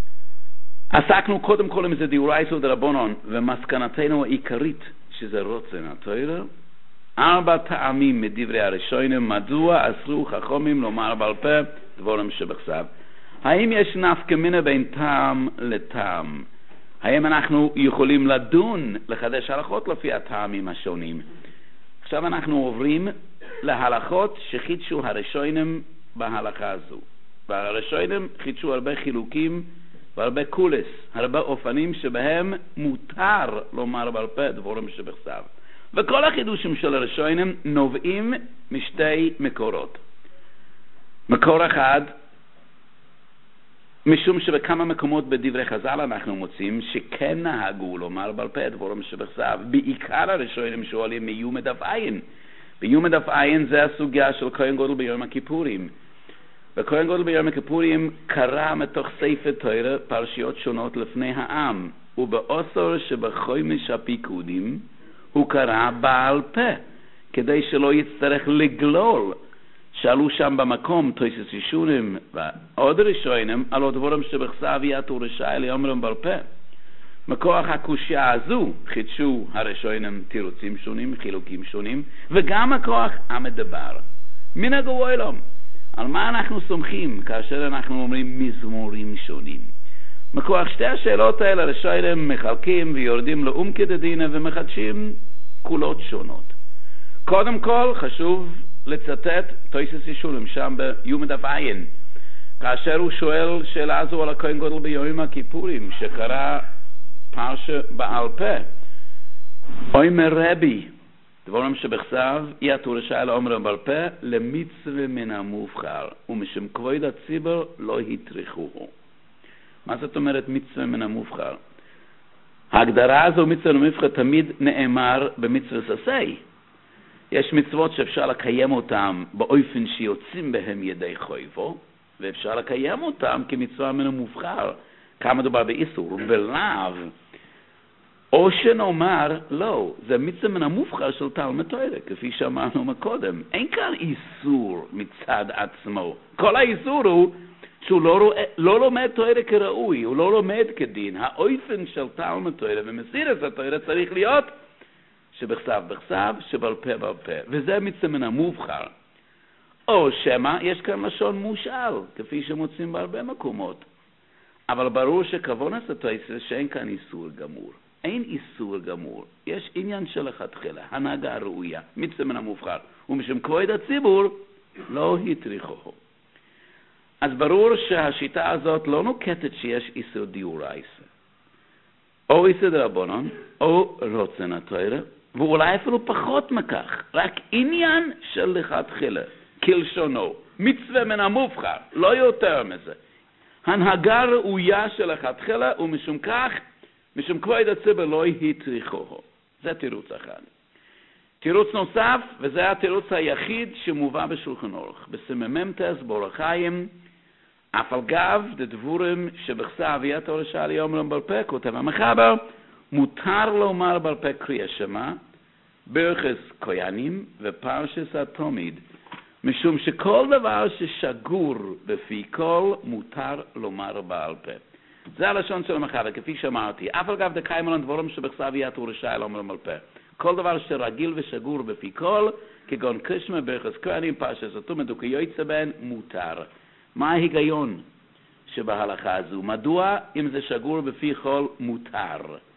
עסקנו קודם כל עם זה דאורייתא דרבנן, ומסקנתנו העיקרית שזה רוצן התורה. 4 טעמים מדברי הראשונים מדוע אסרו חכמים לומר בעל פה דבורם שבכתב. האם יש נפקא מינה בין טעם לטעם? האם אנחנו יכולים לדון, לחדש הלכות לפי הטעמים השונים? עכשיו אנחנו עוברים להלכות שחידשו הראשונים בהלכה הזו. והראשונים חידשו הרבה חילוקים והרבה קולס, הרבה אופנים שבהם מותר לומר בעל פה דבורם שבכתב. וכל החידושים של הראשונים נובעים משתי מקורות. מקור אחד, משום שבכמה מקומות בדברי חז"ל אנחנו מוצאים שכן נהגו לומר בעל פה דבורם שבכתב. בעיקר הראשונים שואלים מיום דף עין. ביום דף עין זה הסוגיה של כהן גדול ביום הכיפורים. וכהן גדול ביום הכיפורים קרא מתוך ספר תורה פרשיות שונות לפני העם, ובעשור שבחומש הפיקודים הוא קרא בעל פה, כדי שלא יצטרך לגלול. שאלו שם במקום תוספות ראשונים ועוד ראשונים על דבורם שבכתב יתו רשאי לאומרם בעל פה. מכוח הקושיה הזו חידשו הראשונים תירוצים שונים, חילוקים שונים, וגם מכוח המדבר. מנהג העולם, על מה אנחנו סומכים כאשר אנחנו אומרים מזמורים שונים? מכוח שתי השאלות האלה הראשונים מחלקים ויורדים לעומקא דדינא ומחדשים קולות שונות. קודם כל חשוב לצטט תוספות ראשונים שם ביום דף עין. כאשר הוא שואל שאלה זו על הכהן גודל ביום הכיפורים, שקרא פרשה בעל פה. אומר רבי, דבורם שבכתב, יתו רשאי לאומר בעל פה, למצווה מן המובחר, ומשום כבוד הציבור לא הטריחוהו. מה זאת אומרת מצווה מן המובחר? ההגדרה הזו מצווה מן המובחר תמיד נאמר במצווה ססי. יש מצוות שאפשר לקיים אותם באופן שיוצאים בהם ידי חויבו, ואפשר לקיים אותם כמצווה מן המובחר. כמה מדובר באיסור, בלאו. או שנאמר, לא, זה מצווה מן המובחר של תלמוד תורה, כפי שאמרנו מקודם. אין כאן איסור מצד עצמו. כל האיסור הוא שהוא לא לומד תורה כראוי, הוא לא לומד כדין. האופן של תלמוד תורה ומסירת התורה צריך להיות שבכתב בכתב, שבעל פה בעל פה. וזה מצווה מן המובחר. או שמה, יש כאן לשון מושאל, כפי שמוצאים בהרבה מקומות. אבל ברור שכוונת התורה שאין כאן איסור גמור. אין איסור גמור. יש עניין של לכתחילה, הנהגה ראויה, מצווה מן המובחר. ומשום כבוד הציבור לא הטריחוהו. אז ברור שהשיטה הזאת לא נוקטת שיש איסור דאורייתא. או איסור דרבנן, או רצון התורה, ואולי אפילו פחות מכך, רק עניין של לכתחילה, כלשונו, מצווה מן המובחר, לא יותר מזה. הנהגה ראויה של לכתחילה, ומשום כך, משום כבוד הציבור לא הטריחוהו. זה תירוץ אחד. תירוץ נוסף, וזה התירוץ היחיד שמובא בשולחן אורך. בסמ"ם טס באורח חיים, אף על גב דדבורים שבכתב יתו רשאי אומרם בעל פה, כותב המחבר, מותר לומר בעל פה קריאה שמע, ברכס כהנים ופרשס התמיד, משום שכל דבר ששגור בפי כל מותר לומר בעל פה. זה הלשון של המחבר, כפי שאמרתי. אף על גב דקיימו לדבורים שבכתב יתו רשאי אומרם בעל פה. כל דבר שרגיל ושגור בפי כל, כגון קרישמה, ברכס כהנים, פרשס התמיד וכיוצא בהן, מותר. מה ההיגיון שבהלכה הזו? מדוע אם זה שגור בפי כל מותר?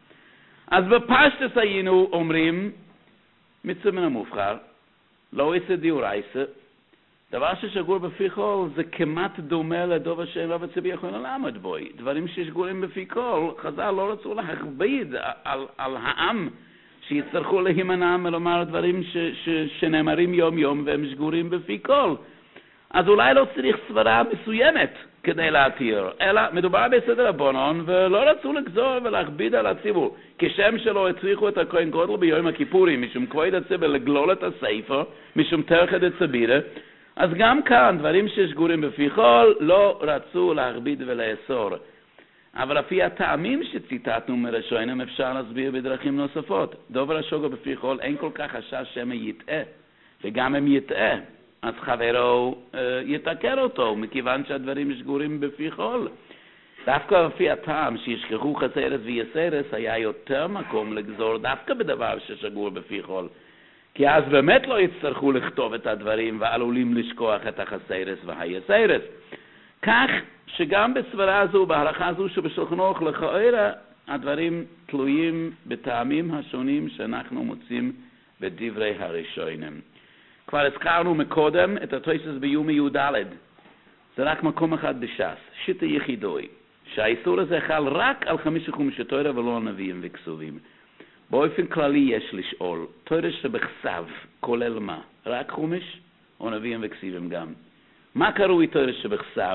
אז בפשטוס היינו אומרים מצווה מן המובחר, לא איסור דאורייתא. דבר ששגור בפי כל זה כמעט דומה לדבר שאין רב הציבור יכול ללמד בו. דברים ששגורים בפי כל, חז"ל לא רצו להכביד על העם שיצטרכו להימנע מלומר דברים שנאמרים יום יום והם שגורים בפי כל. אז אולי לא צריך סברה מסוימת כדי להתיר, אלא מדובר בסדר רבנן ולא רצו לגזור ולהכביד על הציבור. כשם שלא הצריכו את הכהן גודל ביום הכיפורים, משום כבוד הציבור לגלול את הספר, משום טרחא דצבירא, אז גם כאן דברים ששגורים בפי כל לא רצו להכביד ולאסור. אבל לפי הטעמים שציטטנו מראשונים אפשר להסביר בדרכים נוספות. דובר השוגר בפי כל אין כל כך חשש שמא יטעה, וגם אם יטעה אז חברו יתקר אותו, מכיוון שהדברים שגורים בפי כל. דווקא לפי הטעם שישכחו חסרס ויסרס, היה יותר מקום לגזור דווקא בדבר ששגור בפי כל. כי אז באמת לא יצטרכו לכתוב את הדברים ועלולים לשכוח את החסרס והיסרס. כך שגם בסברה הזו, בהלכה הזו שבשולחן אורך לכאורה, הדברים תלויים בטעמים השונים שאנחנו מוצאים בדברי הראשונים. כבר הזכרנו מקודם את התוספות ביומי י"ד. זה רק מקום אחד בש"ס, שיטה יחידוי, שהאיסור הזה חל רק על 5 חומשי תורה ולא על נביאים וכסובים. באופן כללי יש לשאול, תורה שבכתב כולל מה? רק חומש או נביאים וכסובים גם? מה קרוי תורה שבכתב?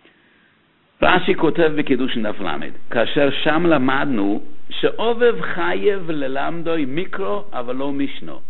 רש"י כותב בקידושין דף למד, כאשר שם למדנו שעובב חייב ללמדוי מיקרו אבל לא משנו.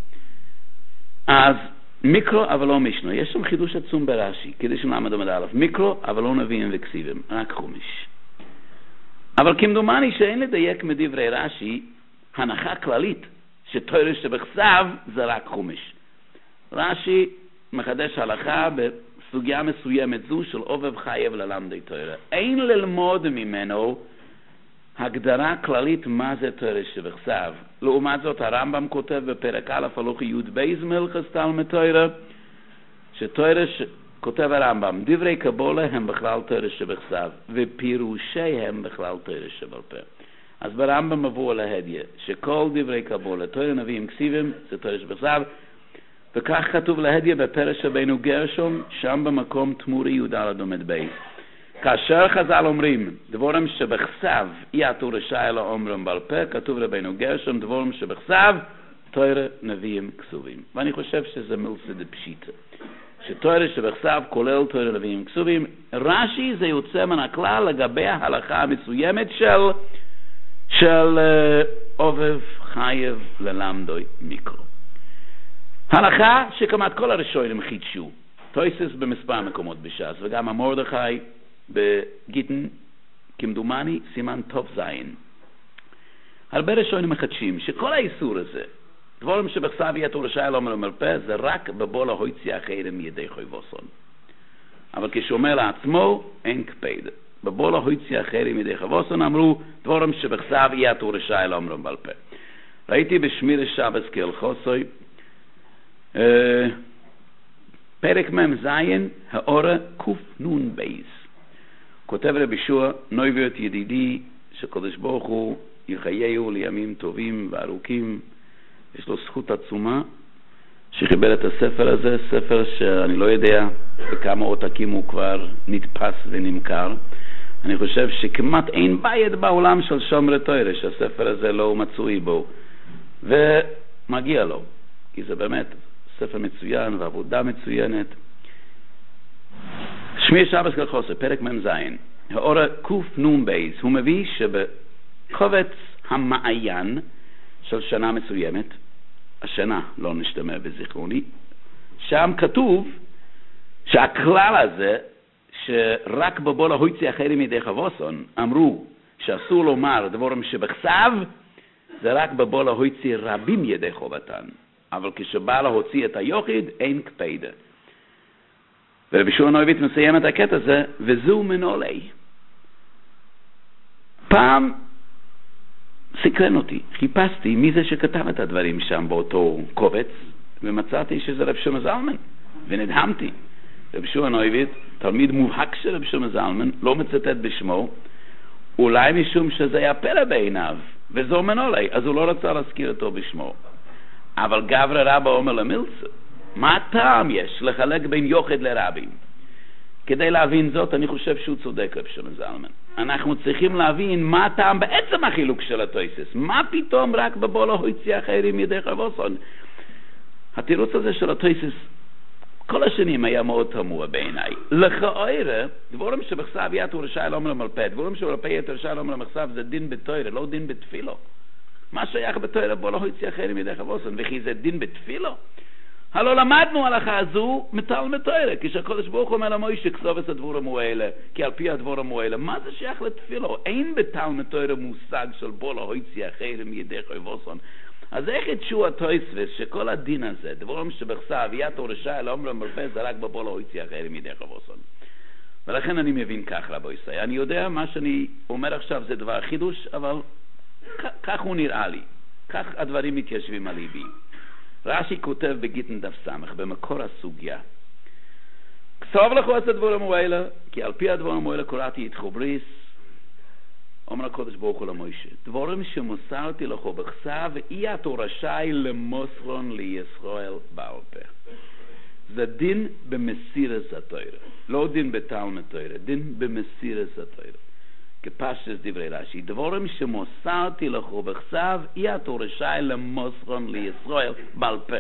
אז מיקרו אבל לא משנו, יש שם חידוש עצום ברש"י, קידושין למד עמוד א', מיקרו אבל לא נביאים וכסובים, רק חומש. אבל כמדומני שאין לדייק מדברי רש"י הנחה כללית שתורה שבכתב זה רק חומש. רש"י מחדש הלכה בסוגיה מסוימת זו של עובב חייב ללמדי תורה. אין ללמוד ממנו הגדרה כללית מה זה תורה שבכתב. לעומת זאת הרמב"ם כותב בפרק א' הלכה י"ב מלכות תלמוד תורה, שתורה כותב הרמב"ם, דברי קבלה הם בכלל תורה שבכתב, ופירושיהם בכלל תורה שבעל פה. אז ברמב"ם מבוא להדיה, שכל דברי קבלה, תורה נביאים כסיבים, זה תורה שבכתב, וכך כתוב להדיה בפרש רבנו גרשום, שם במקום תמורי י"ד עמוד בייס. כאשר חז"ל אומרים דבורם שבכסב יעתו רשאי לא אומרם בעל פה, כתוב רבינו גרשום דבורם שבכסב תורה נביאים כסובים. ואני חושב שזה מילתא דפשיטא, שתורה שבכסב כולל תורה נביאים כסובים. רש"י זה יוצא מן הכלל לגבי ההלכה המסוימת של עובב חייב ללמדוי מיקרו. הלכה שכמעט כל הראשונים חידשו, תויסס במספר מקומות בש"ס, וגם המרדכי בגיטין כמדומני סימן טוב זין. הרבה ראשונים מחדשים שכל האיסור הזה, דבורם שבכסב יעתו רשאי לא אומרם בעל פה, זה רק בבול ההוציא אחרים מידי חויבוסון. אבל כשאומר לעצמו אין קפידה. בבול ההוציא אחרים מידי חויבוסון אמרו דבורם שבכסב יעתו רשאי לא אומרם בעל פה. ראיתי בשמיר שבת כהלכוסוי פרק מ"ז האורה קנ"ב. כותב רבי ישוע נויביות ידידי שקדוש ברוך הוא יחייהו לימים טובים וארוכים, יש לו זכות עצומה שחיבר את הספר הזה, ספר שאני לא יודע בכמה עותקים הוא כבר נתפס ונמכר. אני חושב שכמעט אין בית בעולם של שומרי תורה שהספר הזה לא מצוי בו, ומגיע לו, כי זה באמת ספר מצוין ועבודה מצוינת. שמיר שבת כהלכוסוי פרק מ"ז האורה קנ"ב, הוא מביא שבקובץ המעיין של שנה מסוימת, השנה לא נשתמע בזיכרוני, שם כתוב שהכלל הזה שרק בבול ההוציא אחרים מידי חויבוסון אמרו שאסור לומר דבורם שבכסב, זה רק בבול ההוציא רבים ידי חובתן, אבל כשבא להוציא את היחיד אין קפידה. ורבי ישוע נויבית מסיים את הקטע הזה, וזו מנולי. פעם סקרן אותי, חיפשתי מי זה שכתב את הדברים שם באותו קובץ, ומצאתי שזה רב שלמה זלמן, ונדהמתי. רבי ישוע נויבית, תלמיד מובהק של רבי שלמה זלמן, לא מצטט בשמו, אולי משום שזה היה פלא בעיניו, וזו מנולי, אז הוא לא רצה להזכיר אותו בשמו. אבל גברא רבא אומר למילצה, מה טעם יש לחלק בין יוחד לרבים? כדי להבין זאת, אני חושב שהוא צודק רב שלמה זלמן. אנחנו צריכים להבין מה הטעם בעצם החילוק של התויסס. מה פתאום רק בבול ההוציא אחרים מידי חויבוסון? התירוץ הזה של התויסס כל השנים היה מאוד תמוה בעיניי. לכאורה, דבורם שבכסב יעתו רשאי לא אומרם בעל פה, דבורם שבעל פה יעתו רשאי לא אומרם בכסב, זה דין בתורה, לא דין בתפילו. מה שייך בתורה בבול ההוציא אחרים מידי חויבוסון? וכי זה דין בתפילו? הלא למדנו הלכה הזו מתלמוד תורה, כשהקדוש ברוך הוא אומר למוישה כתוב את הדבורם האלה, כי על פי הדבורם האלה, מה זה שייך לתפילו? אין בתלמוד תורה מושג של בול ההוציא אחרים מידי חויבוסון. אז איך ידשו התויסס שכל הדין הזה, דבורם שבכסב יעתו רשאי לא אומרם בעל פה, זה רק בבול ההוציא אחרים מידי חויבוסון? ולכן אני מבין כך, רבו ישראל. אני יודע מה שאני אומר עכשיו זה דבר חידוש, אבל כך הוא נראה לי. כך הדברים מתיישבים על ליבי. רש"י כותב בגיטין דף סמך במקור הסוגיה, כתוב לכו את הדבורם האלה, כי על פי הדבורם האלה קראתי את חובריס, אומר הקדוש ברוך הוא למוישה, דבורם שמסרתי לכו בכסב יעתו רשאי למוסרון לישראל בעל פה. זה דין במסירת התורה, לא דין בתלמוד תורה, דין במסירת התורה. כפשטות דברי רש"י, דבורם שמסרתי לכו בכסב יעתו רשאי למוסרון לישראל בעל פה.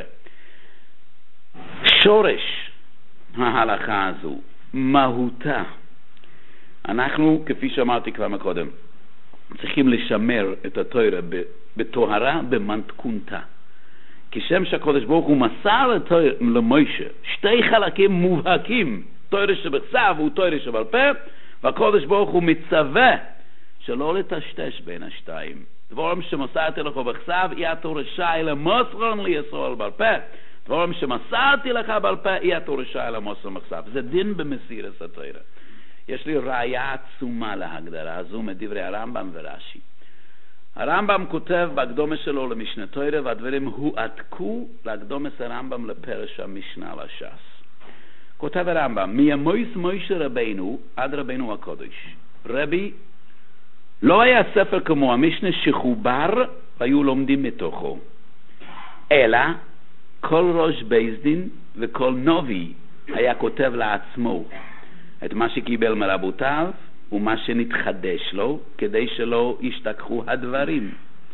שורש ההלכה הזו, מהותה, אנחנו כפי שאמרתי כבר מקודם, צריכים לשמר את התורה בטהרה במתכונתה. כשם שהקדוש ברוך הוא מסר למוישה שתי חלקים מובהקים, תורה שבכסב ותורה שבעל פה, והקדוש ברוך הוא מצווה שלא לטשטש בין השתיים. דבורם שמסרתי לכו בכסב יעתו רשאי למוסרון לישראל בעל פה, דבורם שמסרתי לך בעל פה יעתו רשאי למוסרון בכסב. זה דין במסירת התורה. יש לי ראיה עצומה להגדרה הזו מדברי הרמב"ם ורש"י. הרמב"ם כותב בהקדומה שלו למשנה תורה, והדברים הועתקו להקדומת הרמב"ם לפרש המשנה לש"ס. כותב הרמב"ם, מימויס מוישה רבינו עד רבינו הקודש, רבי לא היה ספר כמו המשנה שחובר והיו לומדים מתוכו, אלא כל ראש בייס דין וכל נובי היה כותב לעצמו, את מה שקיבל מרבותיו ומה שנתחדש לו, כדי שלא ישתכחו הדברים.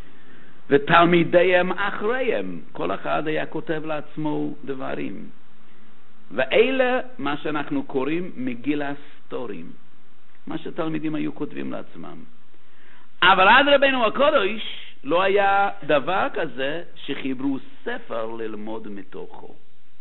ותלמידיהם אחריהם, כל אחד היה כותב לעצמו דברים. ואלה מה שאנחנו קוראים מגילה סטורים, מה שתלמידים היו כותבים לעצמם. אבל עד רבנו הקודש לא היה דבר כזה שחיברו ספר ללמוד מתוכו.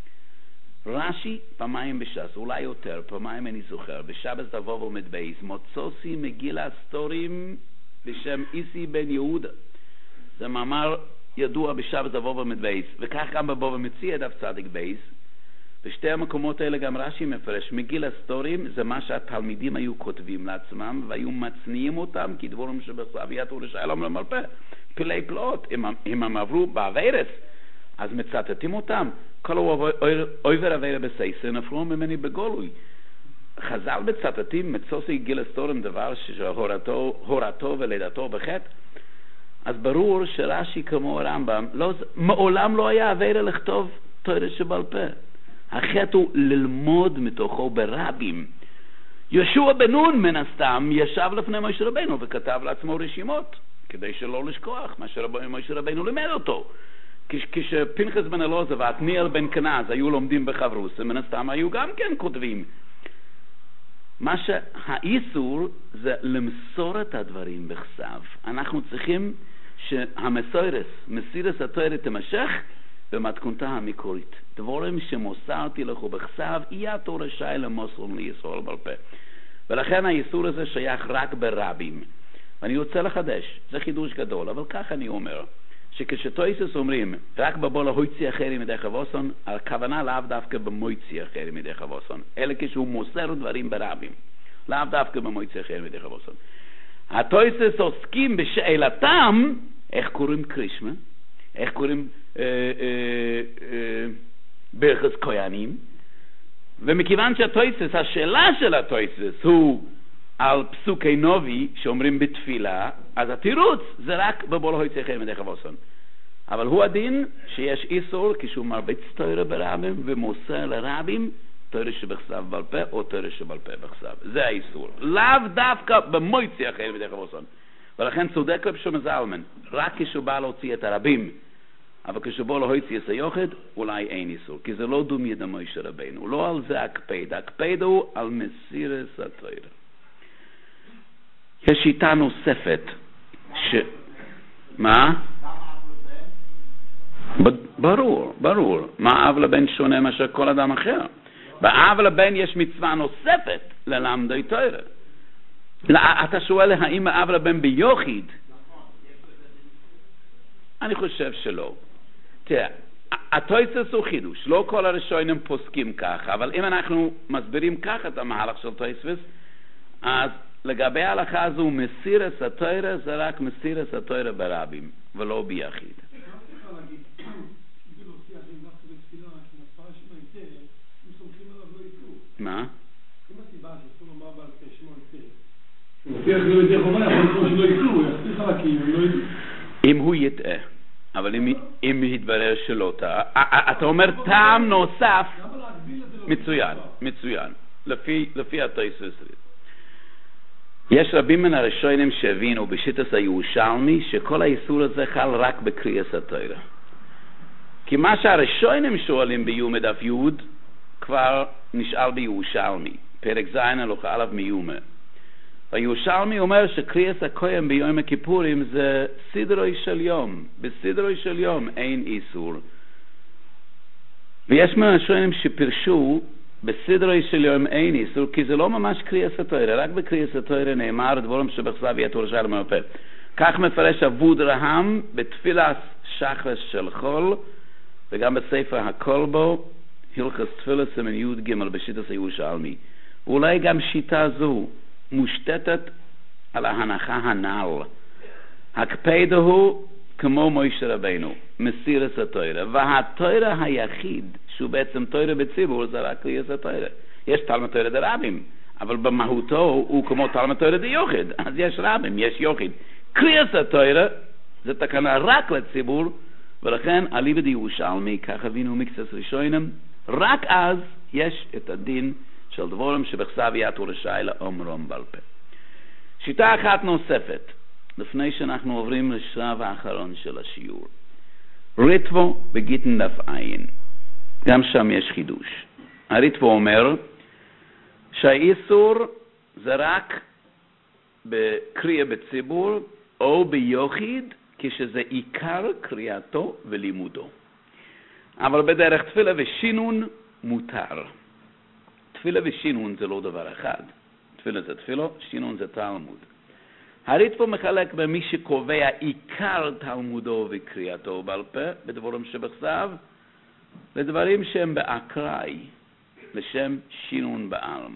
רש"י פעמיים בש"ס, אולי יותר, פעמיים אני זוכר, בשבת תבוא ועומד בייס, מוצוסי מגילה סטורים בשם איסי בן יהודה. זה מאמר ידוע בשבת תבוא ועומד בייס, וכך גם בבוא ומציע דף צדיק בייס. בשתי המקומות האלה גם רש"י מפרש, מגילה סטורים זה מה שהתלמידים היו כותבים לעצמם, והיו מצניעים אותם כדבורים שבכתב יד ורשעים למרפא. פלאי פלאות, אם הם עברו בעבירת, אז מצטטים אותם. כל אויבר עבירה בסייסר נפלו ממני בגולוי. חז"ל מצטטים מצוסי גילה סטורים דבר שהורתו ולידתו בחטא. אז ברור שרש"י כמו הרמב"ם מעולם לא היה עבירה לכתוב תורה שבעל פה. החטא הוא ללמוד מתוכו ברבים. יהושע בן נון מן הסתם ישב לפני משה רבנו וכתב לעצמו רשימות כדי שלא לשכוח מה שמשה רבנו לימד אותו. כשפנחס בן אלעזר ועתניאל בן כנז היו לומדים בחברוס, מן הסתם היו גם כן כותבים. מה שהאיסור זה למסור את הדברים בכתב. אנחנו צריכים שהמסורס, מסירת התורה תמשך במתכונתה המקורית. דברים שמוסרתי לכו בכתב, יהיה התורה רשאי למסור לישראל בעל פה. ולכן האיסור הזה שייך רק ברבים. ואני רוצה לחדש, זה חידוש גדול, אבל כך אני אומר, שכשתויסס אומרים, רק בבוא להויצי אחרי מדי חבוסון, הכוונה לאו דווקא במויצי אחרי מדי חבוסון, אלא כשהוא מוסר דברים ברבים, לאו דווקא במויצי אחרי מדי חבוסון. התויסס עוסקים בשאלתם, איך קוראים קרישמה, איך קוראים ברכס כהנים, ומכיוון שהתויסס, השאלה של התויסס הוא על פסוקי נובי שאומרים בתפילה, אז התירוץ זה רק בבוא להויצי אחרי מדי חבוסון. אבל הוא הדין שיש איסור כשהוא מרביץ תורה ברבים ומוסר לרבים תורה שבכתב בעל פה או תורה שבעל פה בכתב. זה האיסור. לאו דווקא במויצי אחרי מדי חבוסון. ולכן צודק רב שלמה זלמן, רק כשהוא בא להוציא את הרבים, אבל כשבוא להוציא את היוחד, אולי אין איסור, כי זה לא דומי דמשה רבנו. לא על זה הקפד. הקפד הוא על מסירת התורה. יש שיטה נוספת מה? ברור. מה אב לבן שונה מאשר כל אדם אחר? באב לבן יש מצווה נוספת ללמדי תורה. אתה שואל האם האב לבן ביוחיד? אני חושב שלא. תראה, התויסס הוא חידוש. לא כל הראשונים פוסקים כך, אבל אם אנחנו מסבירים כך את המהלך של תויסס, אז לגבי ההלכה הזו, מסירת התורה זה רק מסירת התורה ברבים, ולא ביחיד. מה? אם הסיבה שאסור לומר בעל פה שמו היתר, הוא הופיע אחרי ידי חובה, יכול להיות שלא ייתנו, הוא יחתיך חלקים, הם לא ידעו. אם הוא יטעה, אבל אם יתברר שלא טעה, אתה אומר טעם נוסף, מצוין, לפי התויסס. יש רבים מן הראשונים שהבינו בשיטת הירושלמי שכל האיסור הזה חל רק בקריאת התורה. כי מה שהראשונים שואלים ביומא דף י' כבר נשאל בירושלמי, פרק ז' הלכה א' מיומא. והירושלמי אומר שקריאת הכהן ביום הכיפורים זה סדרוי של יום. בסדרוי של יום אין איסור. ויש מהראשונים שפרשו בסדרוי של יום אין איסור, כי זה לא ממש קריאת התורה, רק בקריאת התורה נאמר דברים שבכתב יד ורשעים למרפא. כך מפרש אבוד רהם בתפילת שחרס של חול, וגם בספר הכלבו, הלכס תפילה סימן י' ג' בשיטת הירושלמי. ואולי גם שיטה זו מושתתת על ההנחה הנ"ל. הקפדה הוא כמו משה רבנו, מסירת התורה, והתורה היחיד שהוא בעצם תורה בציבור זה רק קריאת התורה. יש תלמוד תורה דרבים, אבל במהותו הוא כמו תלמוד תורה דיוחד, אז יש רבים, יש יוחד. קריאת התורה זה תקנה רק לציבור, ולכן אליבא דירושלמי, כך הבינו מקצת ראשונים, רק אז יש את הדין של דבורם שבכתב יד ורשאי לאומרם בעל פה. שיטה אחת נוספת, לפני שאנחנו עוברים לשלב האחרון של השיעור. ריטבו בגיטין דף עין. גם שם יש חידוש. הריטבו אומר שהאיסור זה רק בקריאה בציבור או ביוחיד, כשזה עיקר קריאתו ולימודו. אבל בדרך תפילה ושינון מותר. תפילה ושינון זה לא דבר אחד. תפילה זה תפילה, שינון זה תלמוד. הריטבו מחלק במי שקובע עיקר תלמודו וקריאתו בעל פה, בדבורם שבכתב, לדברים שהם באקראי, לשם שינון בעלמא.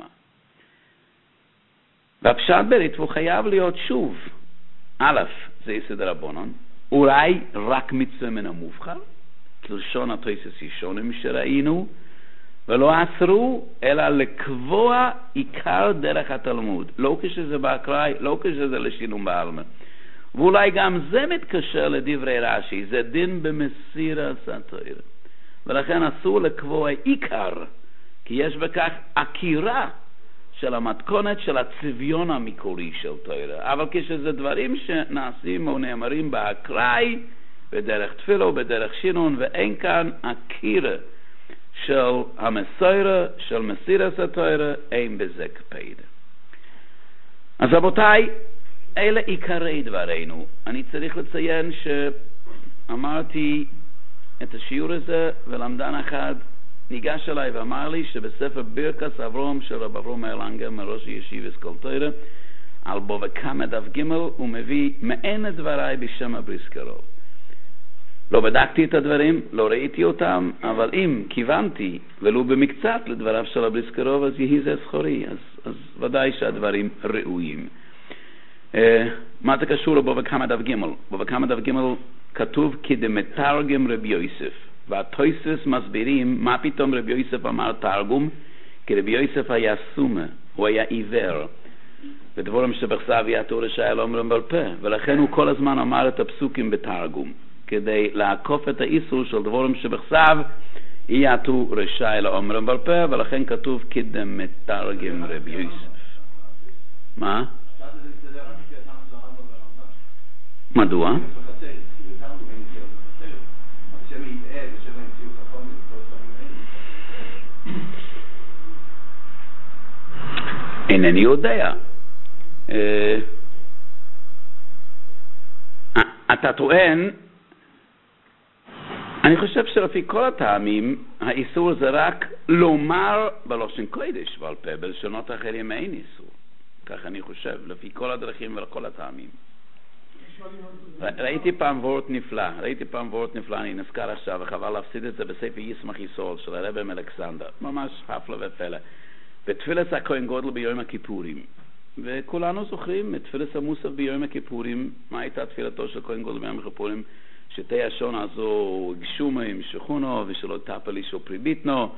והפשט בריטבו חייב להיות שוב, א', זה יסוד רבנן, אולי רק מצווה מן המובחר, כלשון התוספות ישונים שראינו, ולא אסרו אלא לקבוע עיקר דרך התלמוד, לא כשזה באקראי, לא כשזה לשינון בעלמא. ואולי גם זה מתקשר לדברי רש"י, זה דין במסירת התורה. ולכן אסור לקבוע עיקר, כי יש בכך עקירה של המתכונת של הצביון המקורי של תורה. אבל כשזה דברים שנעשים או נאמרים באקראי, בדרך תפילה או בדרך שינון, ואין כאן עקירה של המסורה, של מסירת התורה, אין בזה קפידה. אז רבותיי, אלה עיקרי דברינו. אני צריך לציין שאמרתי את השיעור הזה, ולמדן אחד ניגש אליי ואמר לי שבספר ברכת אברהם של רב אברהם ארלנגר מראש ישיבת כל תורה, על בו וכמה דף ג' הוא מביא מעין דבריי בשם הבריסקרוב. לא בדקתי את הדברים, לא ראיתי אותם, אבל אם כיוונתי ולו במקצת לדבריו של הבריסקרוב, אז יהי זה זכורי, אז ודאי שהדברים ראויים. מה זה קשור לבו וכמה דף ג'? בו וכמה דף ג' כתוב כדמתרגם רבי יוסף, והתוספות מסבירים מה פתאום רבי יוסף אמר תרגום, כי רבי יוסף היה סומה, הוא היה עיוור, ודבורם שבכתב יד ורשאי לאומרם בעל פה, ולכן הוא כל הזמן אמר את הפסוקים בתרגום, כדי לעקוף את האיסור של דבורם שבכתב יד ורשאי לאומרם בעל פה, ולכן כתוב כדמתרגם רבי יוסף. מה? מדוע? אינני יודע. אתה טוען, אני חושב שלפי כל הטעמים האיסור זה רק לומר בלושן קודש ועל פה, בלשונות אחרים אין איסור. כך אני חושב, לפי כל הדרכים ולכל הטעמים. ראיתי פעם וורט נפלא, אני נזכר עכשיו, וחבל להפסיד את זה בספר ישמח יסוד של הרב אלכסנדר, ממש הפלא ופלא. בתפילת הכהן גודל ביום הכיפורים, וכולנו זוכרים את תפילת המוסף ביום הכיפורים. מה הייתה תפילתו של כהן גודל ביום הכיפורים? שתי השון הזו גשומה עם שכונו, ושלא תפל אישו פריביטנו,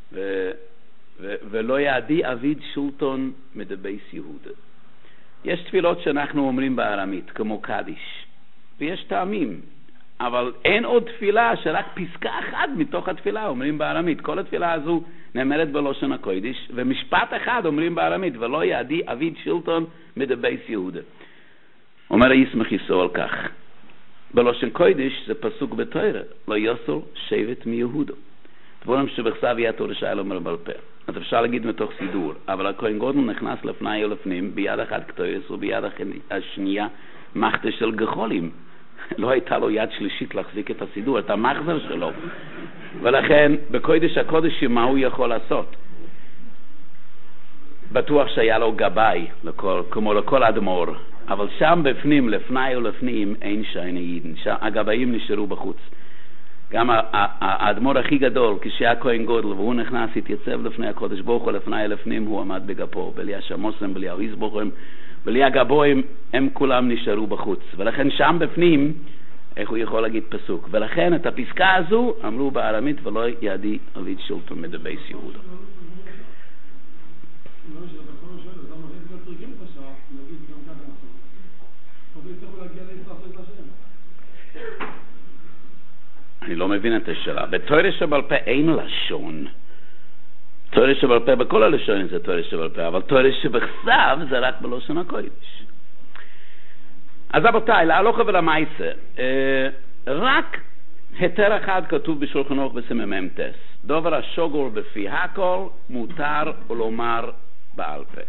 ולא יעדי אביד שולטון מדבייס יהודה. יש תפילות שאנחנו אומרים בארמית, כמו קדיש, ויש טעמים, אבל אין עוד תפילה שרק פסקה אחת מתוך התפילה אומרים בארמית. כל התפילה הזו נאמרת בלושן הקודש, ומשפט אחד אומרים בארמית, ולא יעדי אביד שילטון מדבייס יהודה. אומר הישמח יסוד על כך, בלושן קודש זה פסוק בתורה, לא יוסר שבט מיהודו, דבורם שבכתב יד ורשאי לאומרם בעל פה. אז אפשר להגיד מתוך סידור, אבל הכהן גודל נכנס לפני ולפנים, ביד אחת קטויס וביד השנייה מחתה של גחולים. לא הייתה לו יד שלישית להחזיק את הסידור, את המחזר שלו. ולכן בקודש הקודשים מה הוא יכול לעשות? בטוח שהיה לו גבאי, כמו לכל אדמו"ר, אבל שם בפנים, לפני ולפנים, אין שייני יידן. הגבאים נשארו בחוץ. גם האדמו"ר הכי גדול, כשהיה כהן גודל והוא נכנס, התייצב לפני הקודש ברוך הוא, לפני ולפנים הוא עמד בגפו. בלי השמוסם, בלי הריזבוכים, בלי הגבוים, הם כולם נשארו בחוץ. ולכן שם בפנים, איך הוא יכול להגיד פסוק? ולכן את הפסקה הזו אמרו בארמית, ולא יעדי אביד שולטון מדבייס יהודה. אני לא מבין את השאלה. בתורה שבעל פה אין לשון. תורה שבעל פה בכל הלשונות זה תורה שבעל פה, אבל תורה שבכתב זה רק בלשון הקודש. אז רבותיי, להלכה ולמעשה, רק היתר אחד כתוב בשולחן ערוך בסימן מ"ט. דובר השוגור בפי הכל מותר לומר בעל פה.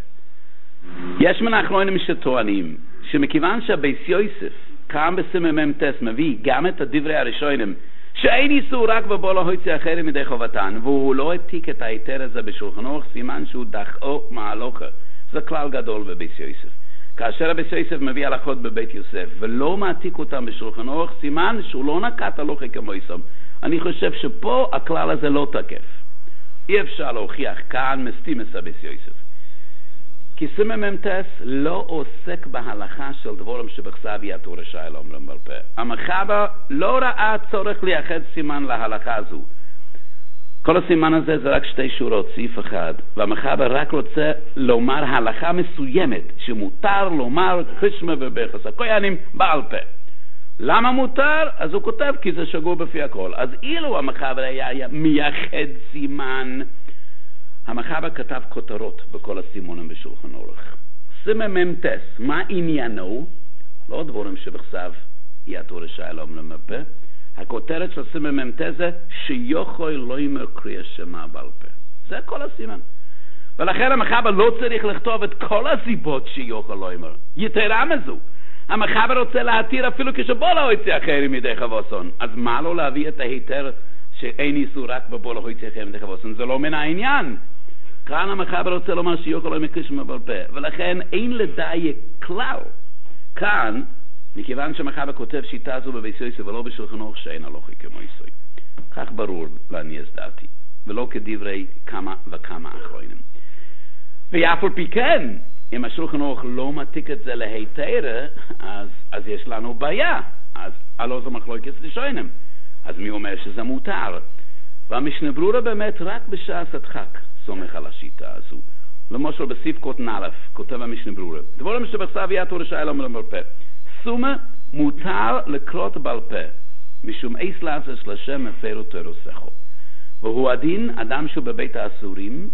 יש מן האחרונים שטוענים שמכיוון שהבייס יוסף כאן בסימן מ"ט מביא גם את הדברי הראשונים שאין איסור רק בבוא להוציא אחרים מדי חובתן, והוא לא העתיק את ההיתר הזה בשולחן ערוך, סימן שהוא דחו מההלכה. זה כלל גדול בבייס יוסף. כאשר הבייס יוסף מביא הלכות בבית יוסף ולא מעתיק אותם בשולחן ערוך, סימן שהוא לא נקט הלכה כמו יסום. אני חושב שפה הכלל הזה לא תקף. אי אפשר להוכיח כאן מסתים את הבייס יוסף. כי סימן מ"ט לא עוסק בהלכה של דבורים שבכתב יתור רשאי לאומרם בעל פה. המחבר לא ראה צורך לייחד סימן להלכה הזו. כל הסימן הזה זה רק 2 שורות, סעיף אחד, והמחבר רק רוצה לומר הלכה מסוימת שמותר לומר חשמה וברכס הכהנים בעל פה. למה מותר? אז הוא כותב כי זה שגור בפי הכל. אז אילו המחבר היה מייחד סימן, המחבר כתב כותרות בכל הסימונים בשולחן ערוך. סימן מ"ט, מה עניינו? לא דבורים שבכתב יתור רשאי לאומרם בעל פה. הכותרת של סימן מ"ט זה שיכול לא יאמר קריאה שמע בעל פה. זה כל הסימן. ולכן המחבר לא צריך לכתוב את כל הסיבות שיכול לא יאמר. יתרה מזו, המחבר רוצה להתיר אפילו כשבוא להוציא אחרים מדי חבוסון. אז מה לא להביא את ההיתר שאין איסור רק בבוא להוציא אחרים מדי חבוסון? זה לא מן העניין. כאן המחבר רוצה לומר שיכול לא יאמר קריאה שמע בעל פה. ולכן אין לדייק כלל. כאן מכיוון שמחבר כותב שיטה זו בבייס יוסף ולא בשולחן ערוך שאין הלכה כמו יסוד. כך ברור להניח דעתי, ולא כדברי כמה וכמה אחרונים. ואף על פי כן, אם השולחן ערוך לא מעתיק את זה להיתר, אז יש לנו בעיה. אז הלא זו מחלוקת ראשונים. אז מי אומר שזה מותר? והמשנה ברורה באמת רק בשעת הדחק סומך על השיטה הזו. למשל בסעיף קטן א', כותב המשנה ברורה, דבורים שבכתב יתור רשאי לאומרם בעל פה. סומה מותר לקרות בעל פה, משום אייס לעשות לשם מפרו תורסכו. והוא הדין אדם שהוא בבית האסורים,